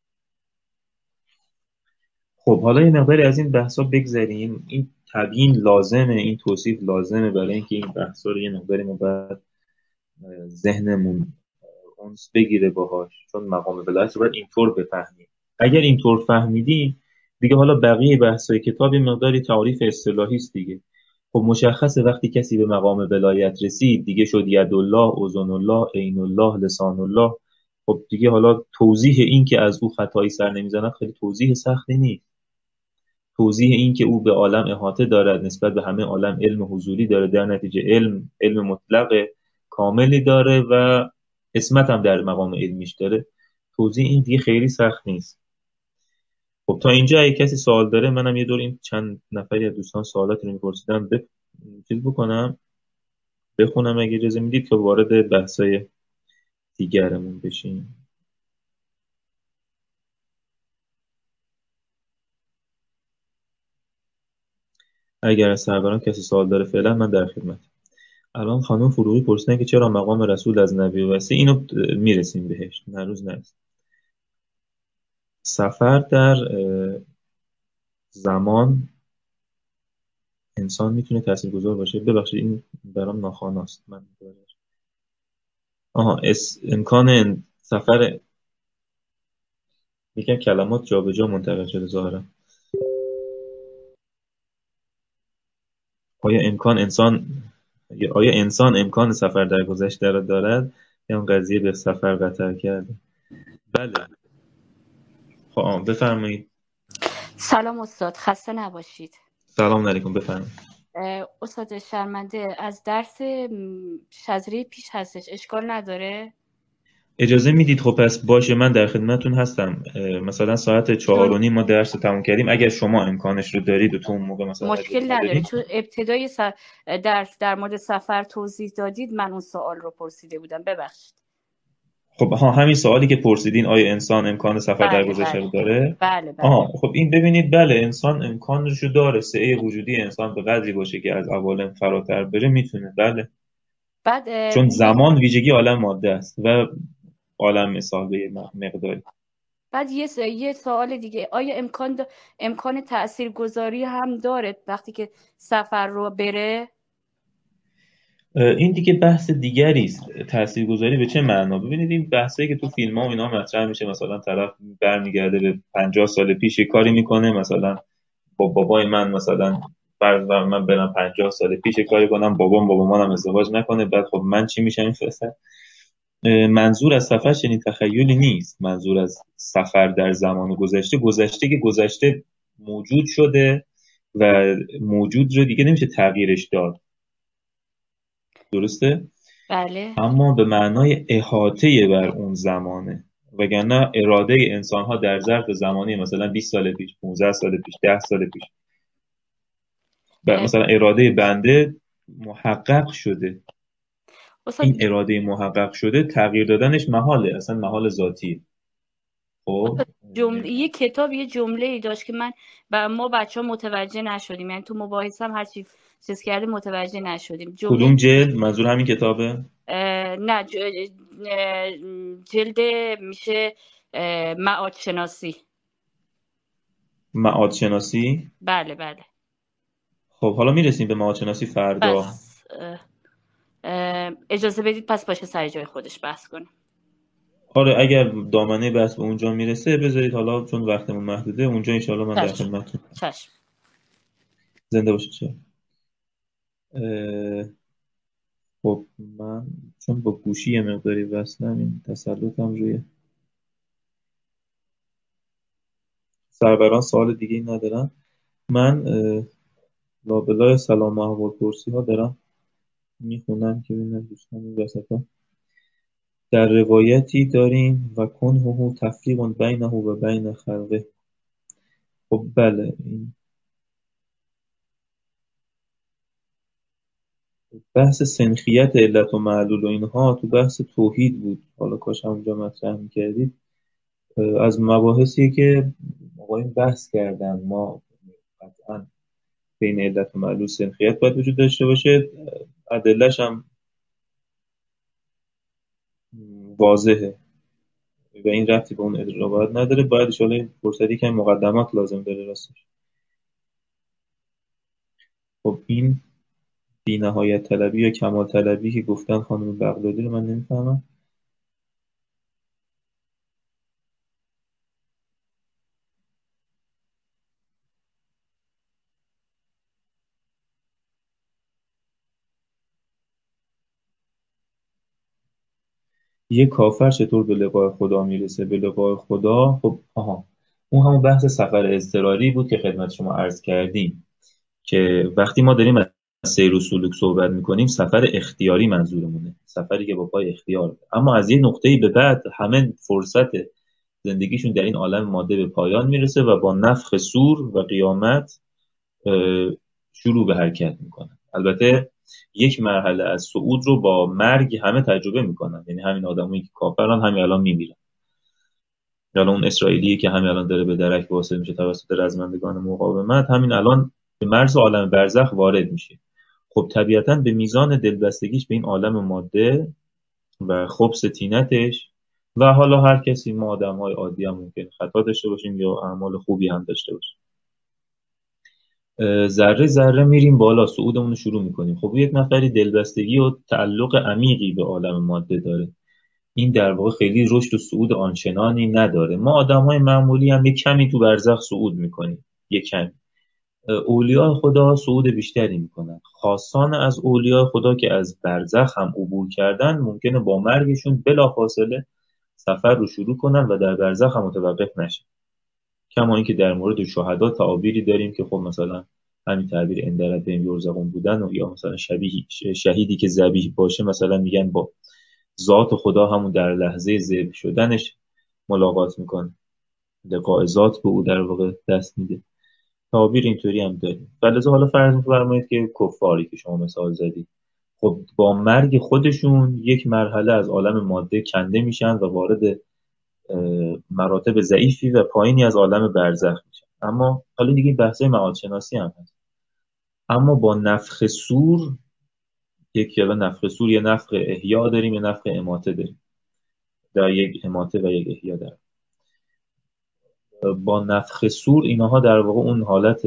خب حالا یه مقداری از این بحثا بگذریم. این تبیین لازمه، این توصیف لازمه برای اینکه این بحثا رو یه مقداری ما باید ذهنمون اونس بگیره باهاش، چون مقام ولایت رو باید اینطور بفهمیم. اگر اینطور فهمیدیم دیگه حالا بقیه بحثای کتاب یه مقداری تعریف اصطلاحی است دیگه. خب مشخصه وقتی کسی به مقام ولایت رسید دیگه شد یدالله، اذن الله، عین الله، لسان الله. خب دیگه حالا توضیح این که از او خطایی سر نمیزند خیلی توضیح سختی نیست. توضیح این که او به عالم احاطه دارد، نسبت به همه عالم علم حضوری داره، در نتیجه علم مطلق کاملی داره و اسمت هم در مقام علمیش داره، توضیح این دیگه خیلی سخت نیست. خب تا اینجا اگه کسی سوال داره، منم یه دور این چند نفری از دوستان سوالاتی رو می‌پرسیدن چیز بکنم، بخونم اگه اجازه میدید که وارد بحثای دیگرمون بشیم. اگر از سروران کسی سوال داره فعلا من در خدمت. الان خانم فروغی پرسیدن که چرا مقام رسول از نبی و وصی، اینو میرسیم بهش، هنوز نرسیم. سفر در زمان انسان میتونه تاثیرگذار باشه. ببخشید این برام ناخواناست. من امکان سفر، یکم کلمات جابجا منتقل شده ظاهرا. آیا انسان امکان سفر در گذشته را دارد یا اون قضیه به سفر قطر کرده؟ بله. خب بفرمایید. سلام استاد، خسته نباشید. سلام علیکم، بفرمایید. استاد شرمنده از درس شذری پیش هستش، اشکال نداره؟ اجازه میدید؟ خب پس باشه، من در خدمتون هستم. مثلا ساعت 4:30 ما درس رو تموم کردیم، اگر شما امکانش رو دارید و تو اون موقع مثلا مشکل نداره، چون ابتدای درس در مورد سفر توضیح دادید، من اون سوال رو پرسیده بودم، ببخشید. خب همین سوالی که پرسیدین، آیا انسان امکان سفر در بله گذشته رو بله داره؟ بله بله. خب این ببینید، بله انسان امکانش رو داره. سعه وجودی انسان به قدری باشه که از عوالم فراتر بره، میتونه. بله. بعد چون زمان ویژگی عالم ماده است و عالم مثال به مقداری. بعد یه سوال دیگه، آیا امکان تاثیرگذاری هم داره وقتی که سفر رو بره؟ این دیگه بحث دیگری است. تاثیرگذاری به چه معنا؟ ببینید این بحثایی که تو فیلم ها و اینا مطرح میشه، مثلا طرف برمیگرده به 50 سال پیش یه کاری میکنه، مثلا با بابای من مثلا فرض بر من برم 50 سال پیش کاری کنم، بابا منم ازدواج نکنه، بعد خب من چی میشم این فساد. منظور از سفر چنین تخیلی نیست. منظور از سفر در زمان گذشته که گذشته موجود شده و موجود رو دیگه نمیشه تغییرش داد. درسته؟ بله. اما به معنای احاطه بر اون زمانه، وگرنه اراده انسان ها در ظرف زمانی مثلا 20 سال پیش، 15 سال پیش، 10 سال پیش، مثلا اراده بنده محقق شده. این اراده محقق شده تغییر دادنش محاله، اصلا محال ذاتی. خب یه کتاب یه جمله ای داشت که ما بچه ها متوجه نشدیم، یعنی تو مباحث هم هر چیز کرده متوجه نشدیم. کدوم جلد؟ منظور همین کتابه؟ نه، جلد میشه معاد شناسی. معاد شناسی؟ بله بله. خب حالا میرسیم به معاد شناسی فردا. پس اجازه بدید پس باشه سر جای خودش بحث کنیم. آره اگر دامنه بحث به اونجا میرسه بذارید، حالا چون وقتمون محدوده اونجا انشالله من در خدمتتون. چشم. زنده باشید. خب من چون با گوشی یه مقداری وصلم، این تسلطم روی سروران سوال دیگه ندارم. من لابلای سلام و احوالپرسی ها دارم میخونم که ببینم دوستان این وسطا. در روایتی داریم و کنه تفریق بینه و بین خلقه. خب بله، این بحث سنخیت علت و معلول و اینها تو بحث توحید بود، حالا کاش همونجا مطرح میکردید. از مباحثی که آقایون بحث کردن، ما قطعا بین علت و معلول سنخیت باید وجود داشته باشه، ادله‌ش هم واضحه و این ربطی به اون روایت نداره. باید انشاءالله این فرصتی که مقدمات لازم داره راستش. خب این بی‌نهایت طلبی یا کمال طلبی که گفتن خانم بغدادی رو من نمیفهمم. یه کافر چطور به لقای خدا میرسه؟ به لقای خدا، خب اون همون بحث سفر اضطراری بود که خدمت شما عرض کردیم، که وقتی ما داریم از سیر و سلوک صحبت میکنیم، سفر اختیاری منظورمونه، سفری که با پای اختیار ده. اما از یه نقطه‌ای به بعد همه فرصت زندگیشون در این عالم ماده به پایان میرسه و با نفخ صور و قیامت اه، شروع به حرکت میکنن. البته یک مرحله از صعود رو با مرگ همه تجربه میکنن، یعنی همین آدمایی که کافرن همین الان میمیرن، یا اون اسرائیلی که همین الان داره به درک واصل میشه توسط رزمندگان مقاومت، همین الان به مرز عالم برزخ وارد میشه. خب طبیعتا به میزان دلبستگیش به این عالم ماده و خبث طینتش، و حالا هر کسی، ما آدم های عادی هم ممکن خطا داشته باشیم یا اعمال خوبی هم داشته باشیم، ذره ذره میریم بالا، صعودمون رو شروع میکنیم. خب یک نفری دلبستگی و تعلق عمیقی به عالم ماده داره، این در واقع خیلی رشد و صعود آنچنانی نداره. ما آدم‌های معمولی هم یک کمی تو برزخ صعود میکنیم، یک کمی. اولیاء خدا صعود بیشتری میکنن. خاصان از اولیاء خدا که از برزخ هم عبور کردن، ممکنه با مرگشون بلافاصله سفر رو شروع کنن و در برزخ هم متوقف نشن. کما اینکه در مورد شهدا تعابیری داریم که خب مثلا همین تعبیر اندرت بهم یرزقون بودن، و یا مثلا شهیدی که ذبیح باشه، مثلا میگن با ذات خدا همون در لحظه ذبح شدنش ملاقات میکنه، لقاء ذات به او در واقع دست میده. تعابیر اینطوری هم داریم. فلذا حالا فرض می‌فرمایید که کفاری که شما مثال زدید، خب با مرگ خودشون یک مرحله از عالم ماده کنده میشن و وارد مراتب ضعیفی و پایینی از عالم برزخ میشن. اما حالا دیگه بحث معاد شناسی هم هست. اما با نفخ صور، یک یلا نفخ صور، یه نفخ احیا داریم، یه نفخ اماته داریم، در یک اماته و یک احیا داریم. با نفخ صور اینها در واقع اون حالت،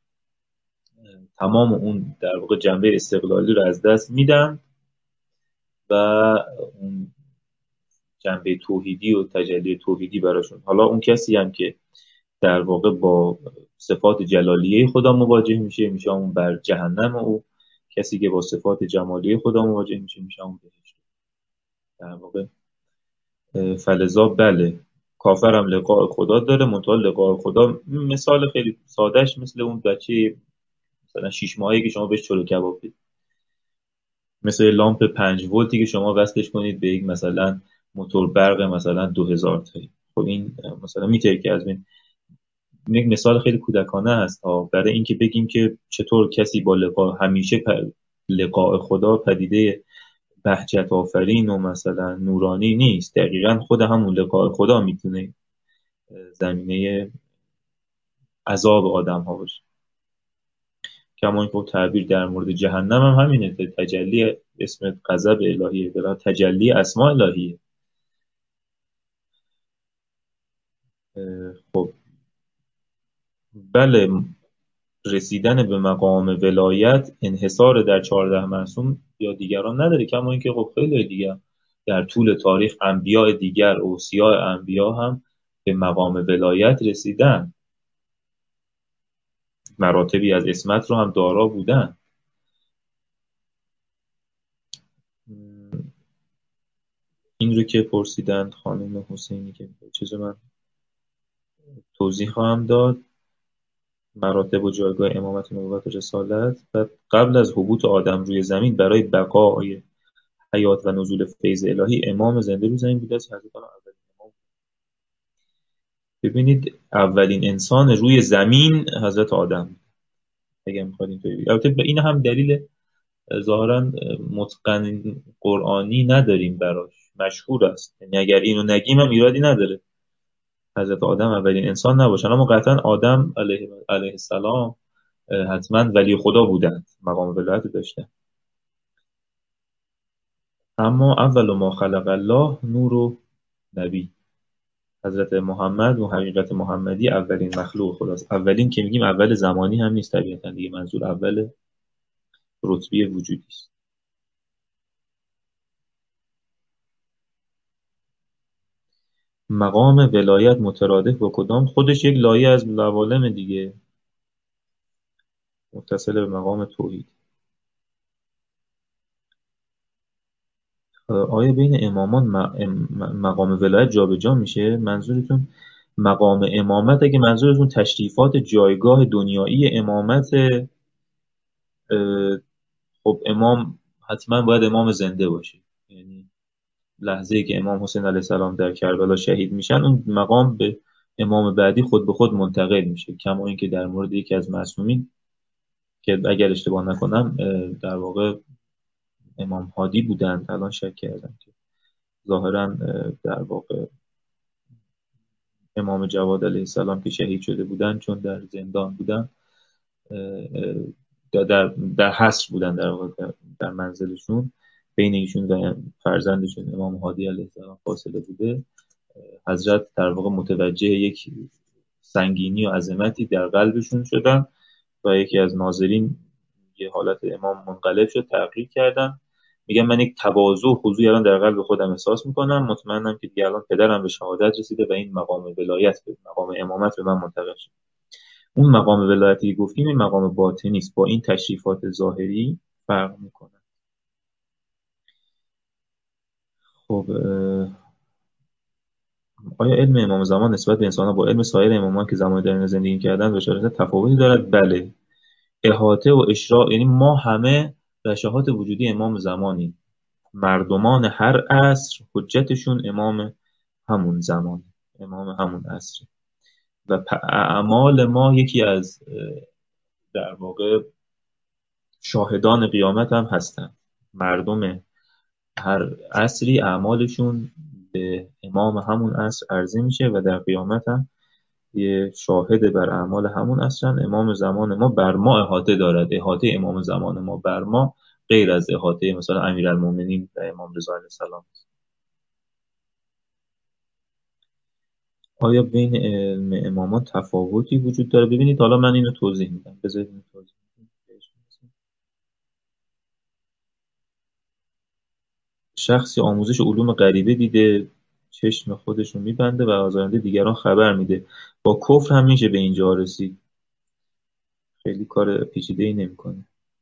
تمام اون در واقع جنبه استقلالی رو از دست میدن و اون جنبه توحیدی و تجلی توحیدی براشون. حالا اون کسی هم که در واقع با صفات جلالیه خدا مواجه میشه، میشه اون بر جهنم، و او کسی که با صفات جمالیه خدا مواجه میشه، میشه اون بهشت در واقع. فلذا بله، کافر هم لقاء خدا داره، منتها لقاء خدا مثال خیلی سادهش مثل اون بچه مثلا 6 ماهه که شما بهش چلو کباب بدید، مثل لامپ 5 ولتی که شما وصلش کنید به یک مثلا موتور برق مثلا 2000 تایی. خب این مثلا میتونه که از این یک مثال خیلی کودکانه هست ها، برای اینکه بگیم که چطور کسی با همیشه لقاء خدا پدیده بهجت آفرین و مثلا نورانی نیست. دقیقا خود همون لقاء خدا میتونه زمینه عذاب آدم ها باشه. کما اینکه تعبیر در مورد جهنم هم همینه، تجلی اسم غضب الهیه، تجلی اسماء الهیه. خب بله، رسیدن به مقام ولایت انحصار در 14 معصوم یا دیگران نداره، کما اینکه خب خیلی دیگر در طول تاریخ انبیاء دیگر، اوصیاء انبیا هم به مقام ولایت رسیدن، مراتبی از اسمت رو هم دارا بودن. این رو که پرسیدند خانم حسینی که چیزو من توضیح خواهم داد، مراتب و جایگاه امامت و نبوت و رسالت. و قبل از هبوط آدم روی زمین، برای بقای حیات و نزول فیض الهی، امام زنده روی زمین بوده است. حضرت اولین امام. ببینید اولین انسان روی زمین حضرت آدم، اگه می‌خواید اینطوری بگید. البته به این هم دلیل ظاهرا متقن قرآنی نداریم براش، مشهور است، یعنی اگر اینو نگیم هم ایرادی نداره، حضرت آدم اولین انسان نباشن. اما قطعا آدم علیه السلام حتما ولی خدا بودند، مقام ولایت داشتن. اما اول ما خلق الله نور و نبی، حضرت محمد و حقیقت محمدی اولین مخلوق خداست. اولین که میگیم اول زمانی هم نیست، طبیعتا دیگه منظور اول رتبه وجودی است. مقام ولایت مترادف با کدام؟ خودش یک لایه از لوالم دیگه، متصل به مقام توحید. آیا بین امامان مقام ولایت جابجا میشه؟ منظورتون مقام امامت، اگه منظورتون تشریفات جایگاه دنیایی امامت، خب امام حتما باید امام زنده باشه. یعنی لحظه‌ای که امام حسین علیه السلام در کربلا شهید میشن، اون مقام به امام بعدی خود به خود منتقل میشه، کما اینکه در مورد یکی از معصومین که اگر اشتباه نکنم در واقع امام هادی بودند، الان شک کردم که ظاهرا در واقع امام جواد علیه السلام که شهید شده بودن، چون در زندان بودن، در حصر بودن، در واقع در منزلشون، بین ایشون و فرزندشون امام هادی علیه السلام فاصله بوده. حضرت در واقع متوجه یک سنگینی و عظمتی در قلبشون شدن و یکی از ناظرین یه حالت امام منقلب شد، تغییر کردن. میگم من یک تواضع و خضوعی الان در قلب خودم احساس میکنم، مطمئنم که دیگه الان پدرم به شهادت رسیده و این مقام ولایت، به مقام امامت به من منتقل شد. اون مقام ولایتی که گفتیم این مقام باطنی است، با این تشریفات ظاهری فرق میکنه. خب آیا علم امام زمان نسبت به انسان‌ها با علم سایر امامان که زمانی در این زندگی کردند بشارت تفاوتی دارد؟ بله. احاطه و اشراق، یعنی ما همه رشاهات وجودی امام زمانیم. مردمان هر عصر حجتشون امام همون زمان، امام همون عصر، و اعمال ما یکی از در واقع شاهدان قیامت هم هستن. مردم هر عصری اعمالشون به امام همون عصر عرضه میشه و در قیامت هم یه شاهد بر اعمال همون عصرن. امام زمان ما بر ما احاطه دارد. احاطه امام زمان ما بر ما غیر از احاطه مثلا امیرالمومنین و امام رضا علیه السلام. آیا بین علم امامان تفاوتی وجود داره؟ ببینید حالا من اینو توضیح میدم، بذارید اینو توضیح میدم. شخصی آموزش علوم غریبه دیده، چشم خودش رو میبنده و آزارنده دیگران خبر میده، با کفر هم میشه به اینجا رسید. خیلی کار پیچیده ای نمیکنه.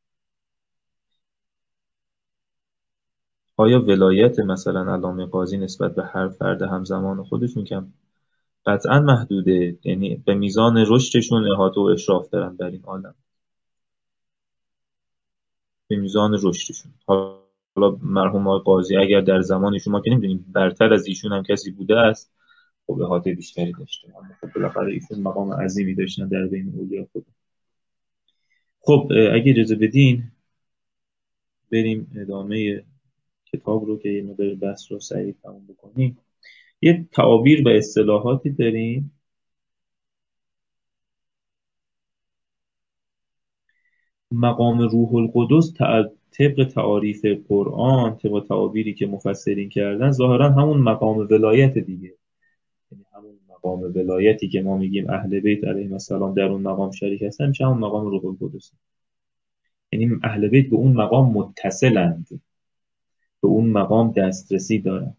آیا ولایت مثلا علامه قاضی نسبت به هر فرد همزمان خودشون کم؟ قطعا محدوده، یعنی به میزان رشدشون احاطه و اشراف دارن در این عالم، به میزان رشدشون. حالا مرحوم آقای قاضی اگر در زمان شما که نمیدونیم برتر از ایشون هم کسی بوده است، خب احاطه بیشتری داشته، اما خب بالاخره ایشون مقام عظیمی داشتن در بین اولیا خود. خب اگه اجازه بدین بریم ادامه کتاب رو که یه مقدار بحث رو سریع تموم بکنیم. یه تعابیر و اصطلاحاتی داریم. مقام روح القدس طبق تعاریف قرآن، طبق تعابیری که مفسرین کردن، ظاهرا همون مقام ولایت دیگه. یعنی همون مقام ولایتی که ما میگیم اهل بیت علیهم السلام در اون مقام شریک هستن، میشه همون مقام روح القدس. یعنی اهل بیت به اون مقام متصلند، به اون مقام دسترسی دارن.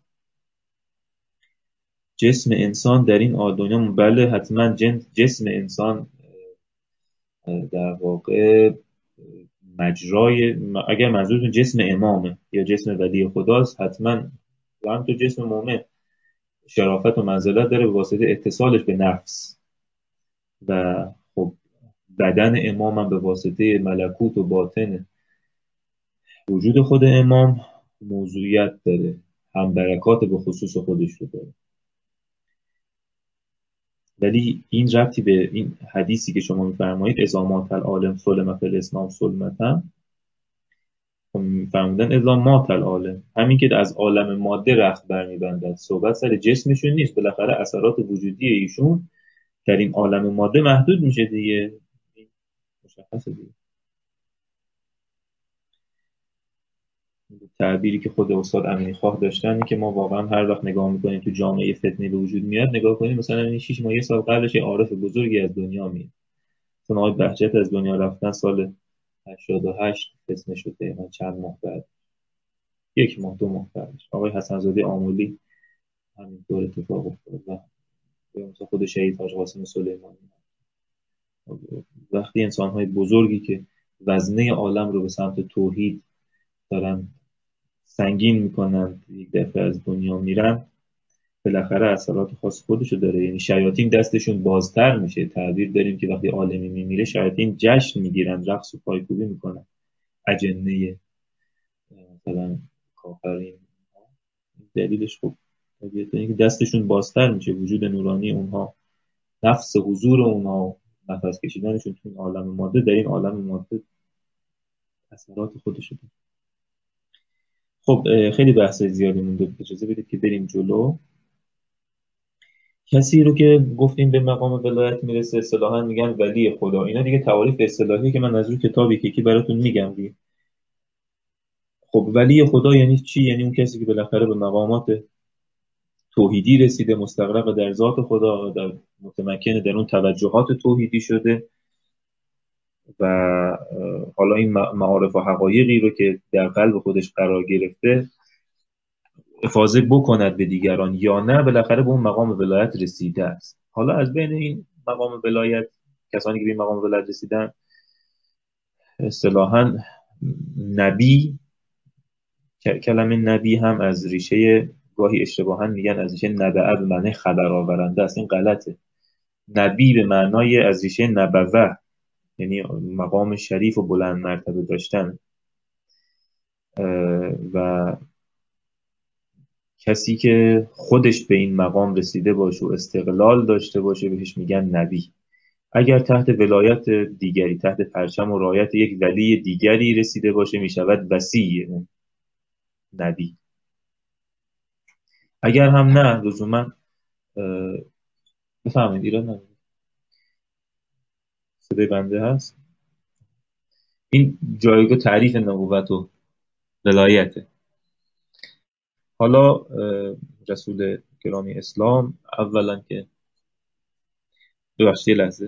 جسم انسان در این دنیا، بله حتما جسم انسان در واقع مجرای، اگر منظورتون جسم امامه یا جسم ولی خداست، حتما و هم تو جسم مؤمن شرافت و منزلت داره به واسطه اتصالش به نفس، و خب بدن امام هم به واسطه ملکوت و باطن وجود خود امام موضوعیت داره، هم برکات به خصوص خودش رو داره. ولی این ربطی به این حدیثی که شما میفرمایید اذا مات العالم سلم فی الاسلام سلمة، فرمودن اذا مات العالم، همین که از عالم ماده رخت برمیبندد. صحبت سر جسمشون نیست، بالاخره اثرات وجودی ایشون در این عالم ماده محدود میشه دیگه، مشخصه دیگه. تعبیری که خود استاد امیرخواه داشتن اینه که ما واقعا هر وقت نگاه میکنیم تو جامعه فتنه به وجود میاد، نگاه کنیم مثلا این 6 ماه یه سال قبلش یه عارف بزرگی از دنیا میاد. مثلا آقای بهجت از دنیا رفتن سال 88 فتنه شده، من چند ماه بعد، یک ماه دو ماه بعدش آقای حسن زاده آملی همینطور اتفاق افتاد، و مثلا خود شهید حاج قاسم سلیمانی. وقتی انسان‌های بزرگی که وزنه عالم رو به سمت توحید دارن سنگین میکنن، یک دفعه از دنیا میرن، بالاخره اثرات خاص خودشو داره. یعنی شیاطین دستشون بازتر میشه. تعبیر داریم که وقتی عالمی میمیره شیاطین جشن میگیرن، رقص و پایکوبی میکنن. اجنه مثلا کافرین، دلیلش خب طبیعتا اینه که دستشون بازتر میشه، وجود نورانی اونها، نفس حضور اونها، نفس کشیدنشون تو این عالم ماده، در این عالم ماده اثرات خودشو داره. خب خیلی بحث زیادی مونده، اجازه بدید که بریم جلو. کسی رو که گفتیم به مقام ولایت میرسه اصطلاحا میگن ولی خدا. اینا دیگه تعاریف اصطلاحی که من از روی کتابی که براتون میگم دیگه. خب ولی خدا یعنی چی؟ یعنی اون کسی که بالاخره به مقامات توحیدی رسیده، مستغرق در ذات خدا، در متمکن در اون توجهات توحیدی شده و حالا این معارف و حقایقی رو که در قلب خودش قرار گرفته افاضه بکند به دیگران یا نه، بالاخره به اون مقام ولایت رسیده است. حالا از بین این مقام ولایت، کسانی که به این مقام ولایت رسیدن، اصطلاحاً نبی، کلمه نبی هم از ریشه، گاهی اشتباها میگن از ریشه نبعه به معنی خبر آورنده است. این غلطه. نبی به معنای از ریشه نبوه، یعنی مقام شریف و بلند مرتبه داشتن. و کسی که خودش به این مقام رسیده باشه و استقلال داشته باشه بهش میگن نبی. اگر تحت ولایت دیگری، تحت پرچم و رایت یک ولی دیگری رسیده باشه میشود وصی نبی. اگر هم نه، لزوما بفهمید ایران نداره. صدای بنده هست. این جایگاه تعریف نبوت و ولایته. حالا رسول گرامی اسلام اولا که ببخشید یه لحظه.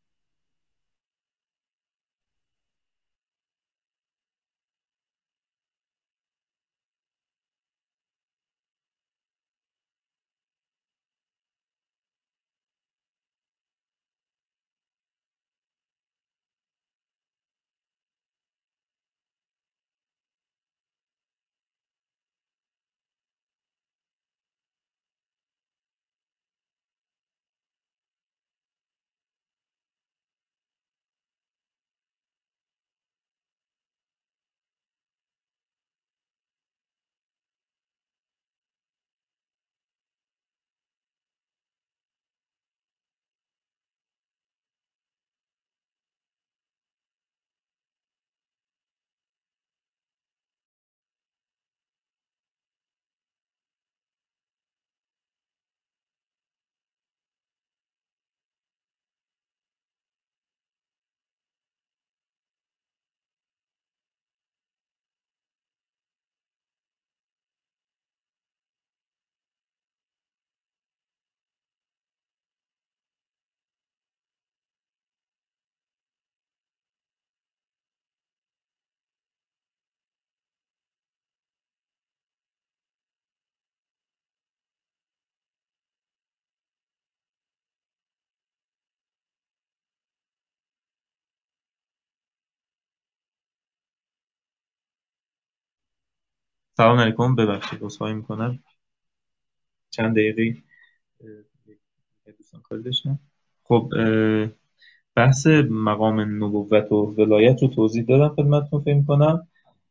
سلام علیکم، ببخشید عذرخواهی میکنم، چند دقیقه دوستان کار داشتم. خب بحث مقام نبوت و ولایت رو توضیح دادم خدمتتون. فکر می‌کنم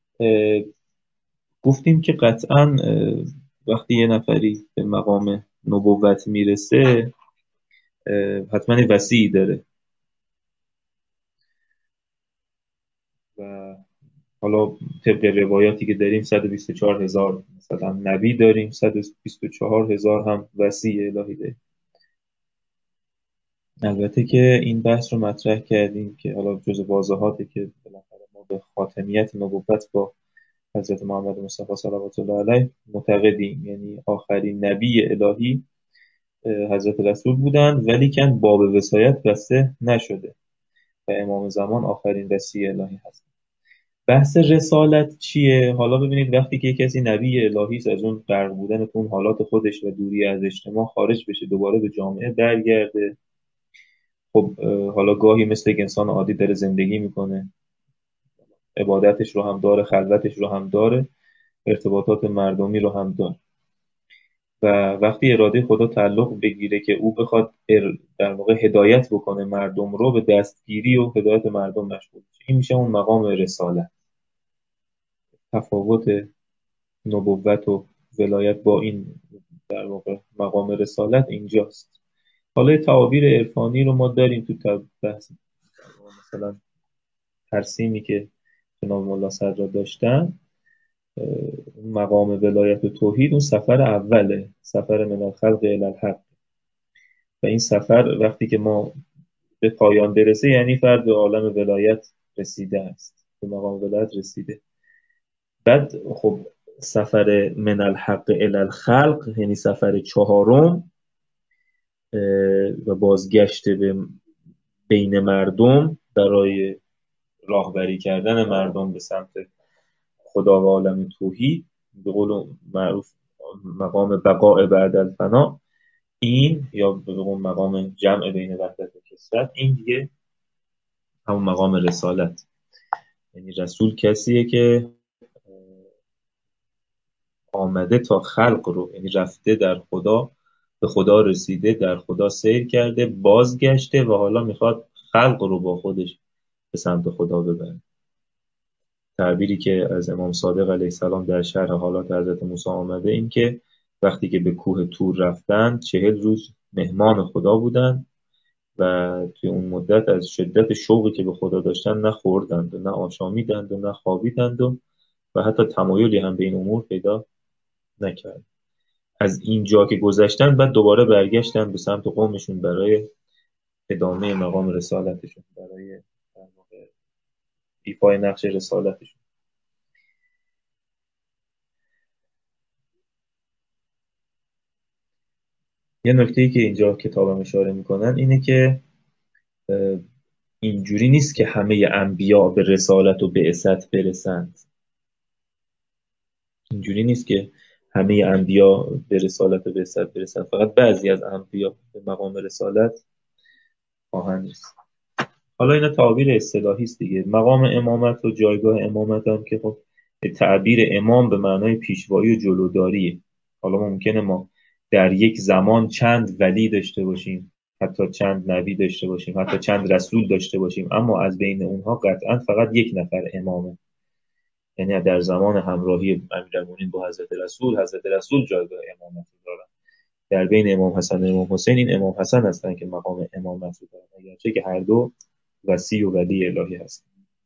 گفتیم که قطعاً وقتی یه نفری به مقام نبوت میرسه حتما یه وصی داره و حالا طبق روایاتی که داریم 124,000 مثلا نبی داریم، 124,000 هم وصی الهی داریم. البته که این بحث رو مطرح کردیم که حالا جز واضحاته که بالاخره ما به خاتمیت نبوت با حضرت محمد مصطفی صلوات الله علیه معتقدیم. یعنی آخرین نبی الهی حضرت رسول بودند، ولی کن باب وصایت بسته نشده و امام زمان آخرین وصی الهی هست. بحث رسالت چیه؟ حالا ببینید وقتی که کسی نبی الهی است، از اون غرق بودن تو اون حالات خودش و دوری از اجتماع خارج بشه، دوباره به جامعه برگرده. خب حالا گاهی مثل یک انسان عادی داره زندگی میکنه، عبادتش رو هم داره، خلوتش رو هم داره، ارتباطات مردمی رو هم داره و وقتی اراده خدا تعلق بگیره که او بخواد در واقع هدایت بکنه مردم رو، به دستگیری و هدایت مردم مشغول میشه. این میشه اون مقام رسالت. تفاوت نبوت و ولایت با این در واقع مقام رسالت اینجاست. حالا تعابیر عرفانی رو ما داریم تو بحث، مثلا ترسیمی که جناب ملا سجاد داشتن، اون مقام ولایت و توحید اون سفر اوله، سفر من الخلق الی الحق. و این سفر وقتی که ما به پایان برسه یعنی فرد به عالم ولایت رسیده است، به مقام ولایت رسیده. بعد خب سفر من الحق الی الخلق یعنی سفر چهارم و بازگشت به بین مردم برای راهبری کردن مردم به سمت خدا و عالم توحید، به قول معروف مقام بقاء بعد الفنا. این یا به قول مقام جمع بین وحدت و کثرت، این دیگه همون مقام رسالت. یعنی رسول کسیه که آمده تا خلق رو، یعنی رفته در خدا، به خدا رسیده، در خدا سیر کرده، بازگشته و حالا میخواد خلق رو با خودش به سمت خدا ببره. تعبیری که از امام صادق علیه السلام در شرح حالات حضرت موسی آمده این که وقتی که به کوه طور رفتن 40 روز مهمان خدا بودن و توی اون مدت از شدت شوقی که به خدا داشتن نه خوردند و نه آشامیدند و نه خوابیدند و حتی تمایلی هم به این امور پیدا نکرد. از اینجا که گذشتن بعد دوباره برگشتن به سمت قومشون برای ادامه مقام رسالتشون، برای ایفای نقش رسالتشون. یه نکته‌ای که اینجا کتابم اشاره میکنن اینه که اینجوری نیست که همه انبیا به رسالت و بعثت برسند. اینجوری نیست که همه انبیا به رسالت و بعثت برسند، فقط بعضی از انبیا به مقام رسالت خواهند رسید. حالا اینا تعابیر اصطلاحی است دیگه. مقام امامت و جایگاه امامت هم که خب تعبیر امام به معنای پیشوایی و جلوداریه. حالا ممکنه ما در یک زمان چند ولی داشته باشیم، حتی چند نبی داشته باشیم، حتی چند رسول داشته باشیم، اما از بین اونها قطعا فقط یک نفر امامه. یعنی در زمان همراهی امیرالمومنین با حضرت رسول جایگاه امامت دارن. در بین امام حسن و امام حسین این امام حسن هستن که مقام امامت رو دارن، اگرچه که هر دو وصی و ولی الهی هستن.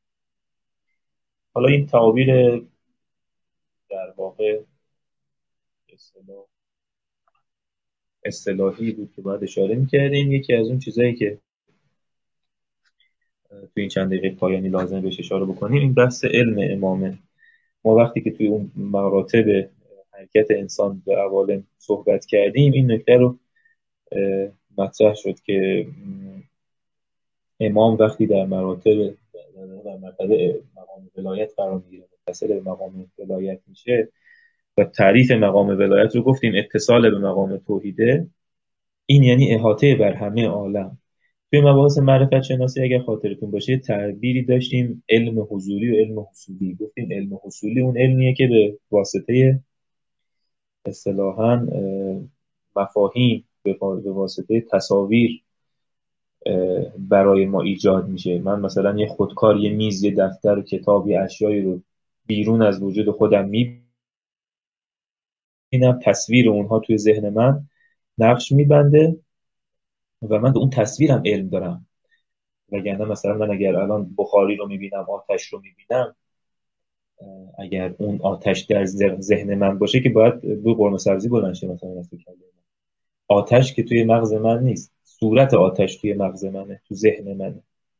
حالا این تعابیر در واقع اصطلاحی بود که باید اشاره می‌کردیم. یکی از اون چیزایی که تو این چند دقیقه پایانی لازم بهش اشاره بکنیم این بحث علم امامه. ما وقتی که توی اون مراتب حرکت انسان به عوالم صحبت کردیم این نکته رو مطرح شد که امام وقتی در مرتبه مقام ولایت قرار میگیره، متصل به مقام ولایت میشه و تعریف مقام ولایت رو گفتیم اتصال به مقام توحیده. این یعنی احاطه بر همه عالم. توی مباحث معرفت شناسی اگر خاطرتون باشه تعبیری داشتیم علم حضوری و علم حصولی. گفتیم علم حصولی اون علمیه که به واسطه اصطلاحاً مفاهیم، به واسطه تصاویر برای ما ایجاد میشه. من مثلا یه خودکار، یه میز، یه دفتر، کتاب، یه اشیایی رو بیرون از وجود خودم میبینم، تصویر اونها توی ذهن من نقش میبنده و من به اون تصویرم علم دارم. وگرنه مثلا من اگر الان بخاری رو میبینم، آتش رو میبینم، اگر اون آتش در ذهن من باشه که باید به قرمه سبزی بلند شه مثلا از تو کله من. آتش که توی مغز من نیست، صورت آتش توی مغز منه، تو ذهن منه.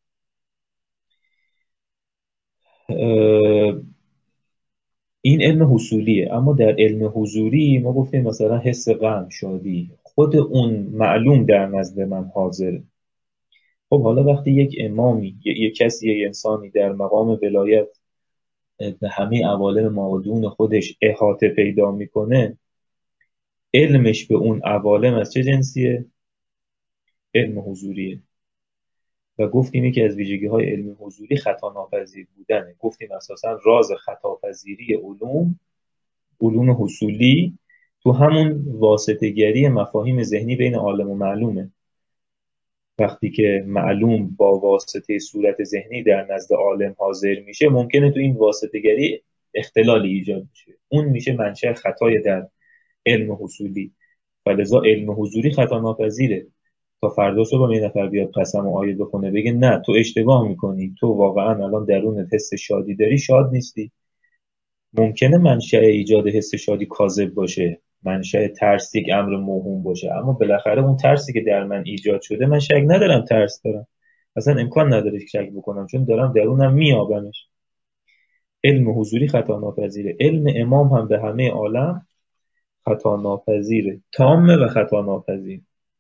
این علم حصولیه. اما در علم حضوری ما گفتیم مثلا حس غم، شادی، خود اون معلوم در نزد من حاضره. خب حالا وقتی یک امامی، یک کسی، یک انسانی در مقام ولایت به همه عوالم مادون خودش احاطه پیدا میکنه، علمش به اون عوالم از چه جنسیه؟ علم حضوریه. و گفتیم یکی از ویژگی‌های علم حضوری خطا ناپذیر بودنه. گفتیم اساساً راز خطاپذیری علوم علوم حصولی تو همون واسطه‌گری مفاهیم ذهنی بین عالم و معلومه. وقتی که معلوم با واسطه صورت ذهنی در نزد عالم حاضر میشه، ممکنه تو این واسطه‌گری اختلالی ایجاد بشه. اون میشه منشأ خطای در علم حصولی. فلذا علم حضوری خطا ناپذیره. تا فردا صبح یه نفر بیاد قسم و آیه بخونه بگه نه تو اشتباه میکنی، تو واقعا الان درونت حس شادی داری، شاد نیستی. ممکنه منشأ ایجاد حس شادی کاذب باشه، منشأ ترس یک امر موهوم باشه، اما بالاخره اون ترسی که در من ایجاد شده، من شک ندارم ترس دارم، اصلا امکان نداره که شک بکنم، چون دارم درونم میابمش. علم حضوری خطا ناپذیره. علم امام هم به همه عالم خطا ناپذیره، تامه و خطا ناپذیر.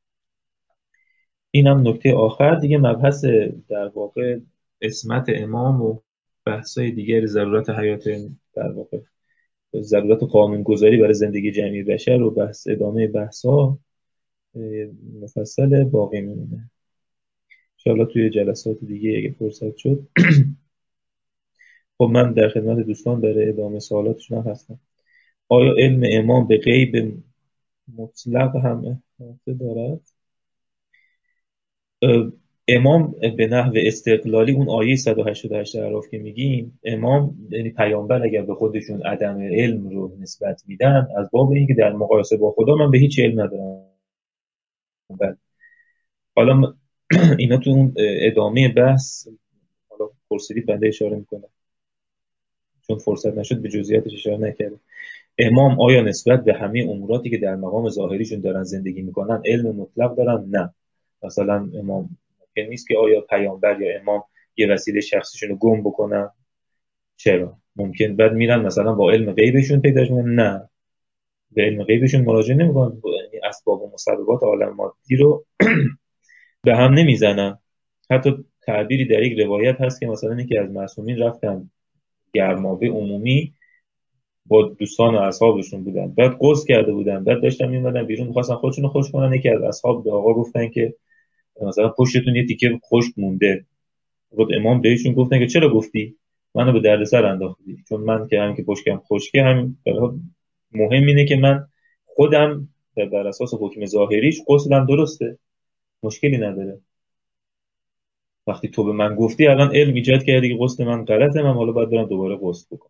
اینم نکته آخر دیگه، مبحث در واقع اسمت امام و بحثای دیگر ضرورت حیات، در واقع ضرورت قانونگذاری برای زندگی جمعی بشر و بحث ادامه بحث‌ها مفصل باقی میمونه. انشاءالله توی جلسات دیگه اگه فرصت شد. خب من در خدمت دوستان برای ادامه سوالاتشون هستم. آیا علم امام به غیب مطلق هم احاطه دارد؟ امام به نحو استقلالی، اون آیه 188 اعراف که میگیم، امام یعنی پیامبر اگر به خودشون عدم علم رو نسبت میدن، از باب اینکه در مقایسه با خدا من به هیچ علم ندارم. حالا اینا تو اون ادامه بحث، حالا پرسیدید بنده اشاره میکنم چون فرصت نشد به جزئیاتش اشاره نکردم. امام آیا نسبت به همه اموراتی که در مقام ظاهریشون دارن زندگی میکنن علم مطلق دارن؟ نه. مثلا امام ممکن نیست که آیا پیامبر یا امام یه وسیله شخصیشون رو گم بکنن؟ چرا؟ ممکن بعد میرن مثلا با علم غیبشون پیداش میکنن؟ نه، به علم غیبشون مراجعه نمیکنن، یعنی اسباب و مسببات عالم مادی رو به هم نمیزنن. حتی تعبیری در یک روایت هست که مثلا اینکه از معصومین رفتن گرمابه عمومی، با دوستان و اصحابشون بودن، بعد قصد کرده بودن، بعد داشتن میومدن بیرون میخواستن خودشون رو خوش کنن، یکی از اصحاب به آقا گفتن که مثلا پشتتون یه تیکه خشک مونده. خود امام بهشون گفتن که چرا گفتی؟ منو به دردسر انداختی، چون من که هم که پشکم خشکه، هم مهم اینه که من خودم بر اساس حکم ظاهریش غسلم درسته، مشکلی نداره. وقتی تو به من گفتی الان علم ایجاد کردی که غسل من غلطه، من حالا باید برم دوباره غسل بکنم.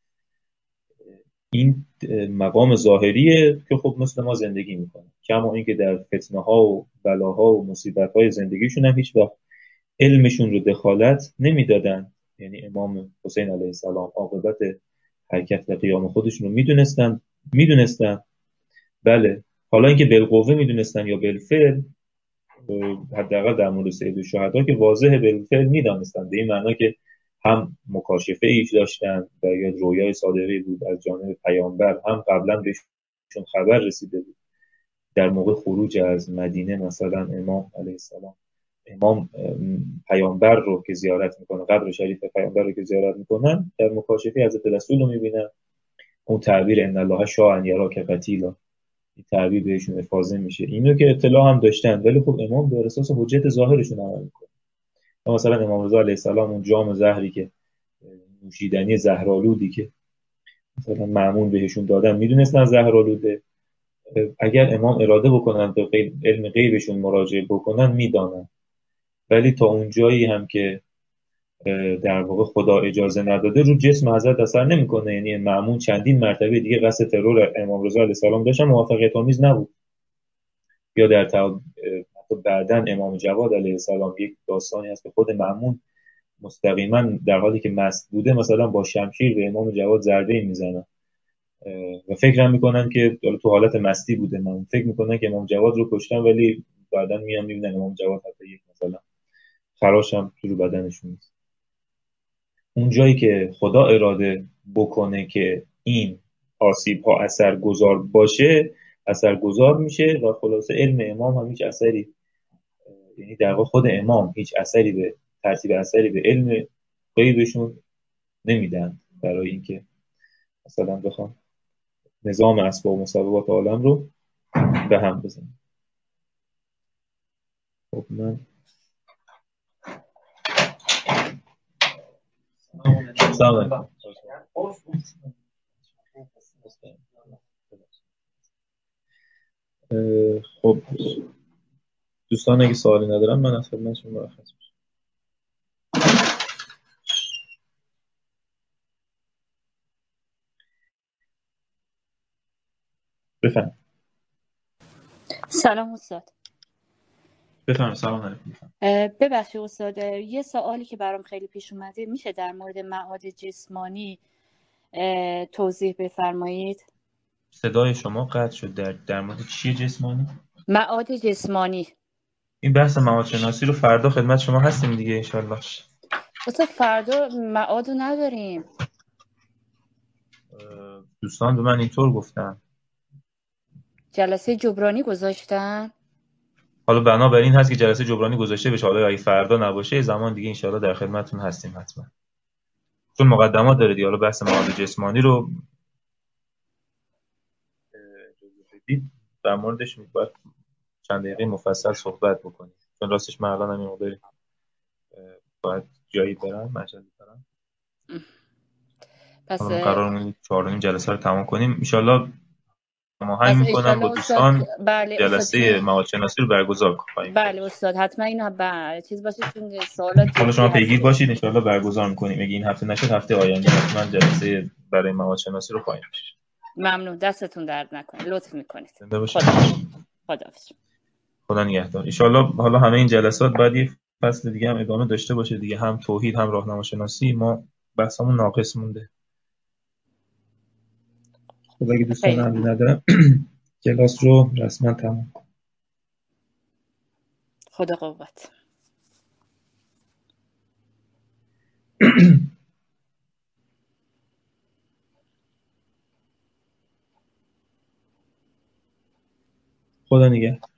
این مقام ظاهریه که خب مثل ما زندگی میکنه، کما اینکه در فتنه ها و بلاها و مصیبت های زندگیشون هم هیچ وقت علمشون رو دخالت نمیدادن. یعنی امام حسین علیه السلام عاقبت حرکت و قیام خودشون رو میدونستن. بله، حالا اینکه بالقوه میدونستن یا بالفعل، حداقل در مورد سید الشهدا که واضح بالفعل میدانستن، به این معنا که هم مکاشفه ایش داشتن و یا رویای صادقی بود از جانب پیامبر، هم قبلا بهشون خبر رسیده بود. در موقع خروج از مدینه مثلا امام علیه السلام، امام پیامبر رو که زیارت میکنه، قبر شریف پیامبر رو که زیارت میکنن، در مکاشفه حضرت رسول رو میبینن. اون تعبیر ان الله شاء ان یراک قتیلا، این تعبیر بهشون افاضه میشه. اینو که اطلاع هم داشتن، ولی خب امام بر اساس حجت ظاهرشون عمل میکنه. مثلا امام رضا علیه السلام اون جام زهری که نوشیدنی زهرآلودی که مثلا مأمون بهشون دادن، میدونستن زهرآلوده. اگر امام اراده بکنن به علم غیبشون مراجعه بکنن میدانن، ولی تا اون جایی هم که در واقع خدا اجازه نداده رو جسم حضرت اثر نمیکنه. یعنی مأمون چندین مرتبه دیگه قصد ترور امام رضا علیه السلام داشتن، موافقت آمیز نبود. یا در حتی بعدن امام جواد علیه السلام یک داستانی هست که خود مأمون مستقیما در حالی که مست بوده مثلا با شمشیر به امام جواد ضربه میزنن و فکر میکنن که تو حالت مستی بوده، من فکر میکنن که امام جواد رو کشتن، ولی بعدا میان میبینن امام جواد حتی یک مثلا خراش هم تو بدنشون نیست. اون جایی که خدا اراده بکنه که این آسیب ها اثرگذار باشه، اثرگذار میشه. و خلاصه علم امام هم هیچ اثری، یعنی در واقع خود امام هیچ اثری به ترتیب اثری به علم غیبشون نمیدن، برای اینکه مثلا بخوام نظام اسباب و مسببات عالم رو به هم بزنن. خب من سلام علیکم. خب دوستان اگه سوالی ندارم من از خدمتشون مرخص میشم. بفرمایید. سلام استاد. بفرمایید. سلام علیکم. ببخشید استاد، یه سوالی که برام خیلی پیش اومده، میشه در مورد مواد جسمانی توضیح بفرمایید؟ صدای شما قطع شد. در مورد چیه جسمانی؟ مواد جسمانی. این بحث مواد شناسی رو فردا خدمت شما هستیم دیگه انشالله. استاد فردا مواد رو نداریم. دوستان به من اینطور گفتن. جلسه جبرانی گذاشتن. حالا بنابراین هست که جلسه جبرانی گذاشته بشه. حالا اگه فردا نباشه زمان دیگه انشالله در خدمتتون هستیم حتما. چون مقدمات داره دیگه. حالا بحث مواد جسمانی رو اجازه بدید در موردش باید چند دقیقه مفصل صحبت بکنیم. چون راستش من الان همین موقع باید جایی برم، مجلس برم. پس حالا قرارمون 4 جلسه رو تمام کنیم انشالله. هماهنگ پس میکنم با انشالله استاد. دوستان بله استاد جلسه مواد شناسی رو برگزار کنیم. بله استاد حتما این چیز باشه، چون سوالات حالا جدی شما پیگیر هست. باشید انشالله برگزار میکنیم. اگه این هفته نشد هفته آینده حتما جلسه برای مواد شناسی رو خواهیم داشت. ممنون، دستتون درد نکنه، لطف میکنید. زنده باشید. خداحافظ. خدا نگهدار. انشالله حالا همه این جلسات بعد یه فصل دیگه هم ادامه داشته باشه دیگه. هم توحید هم راهنماشناسی ما بحثمون ناقص مونده. خب اگه دوستان خیلی حرفی ندارم کلاس رو رسما تمام. خدا قوت. خدا نگهدار.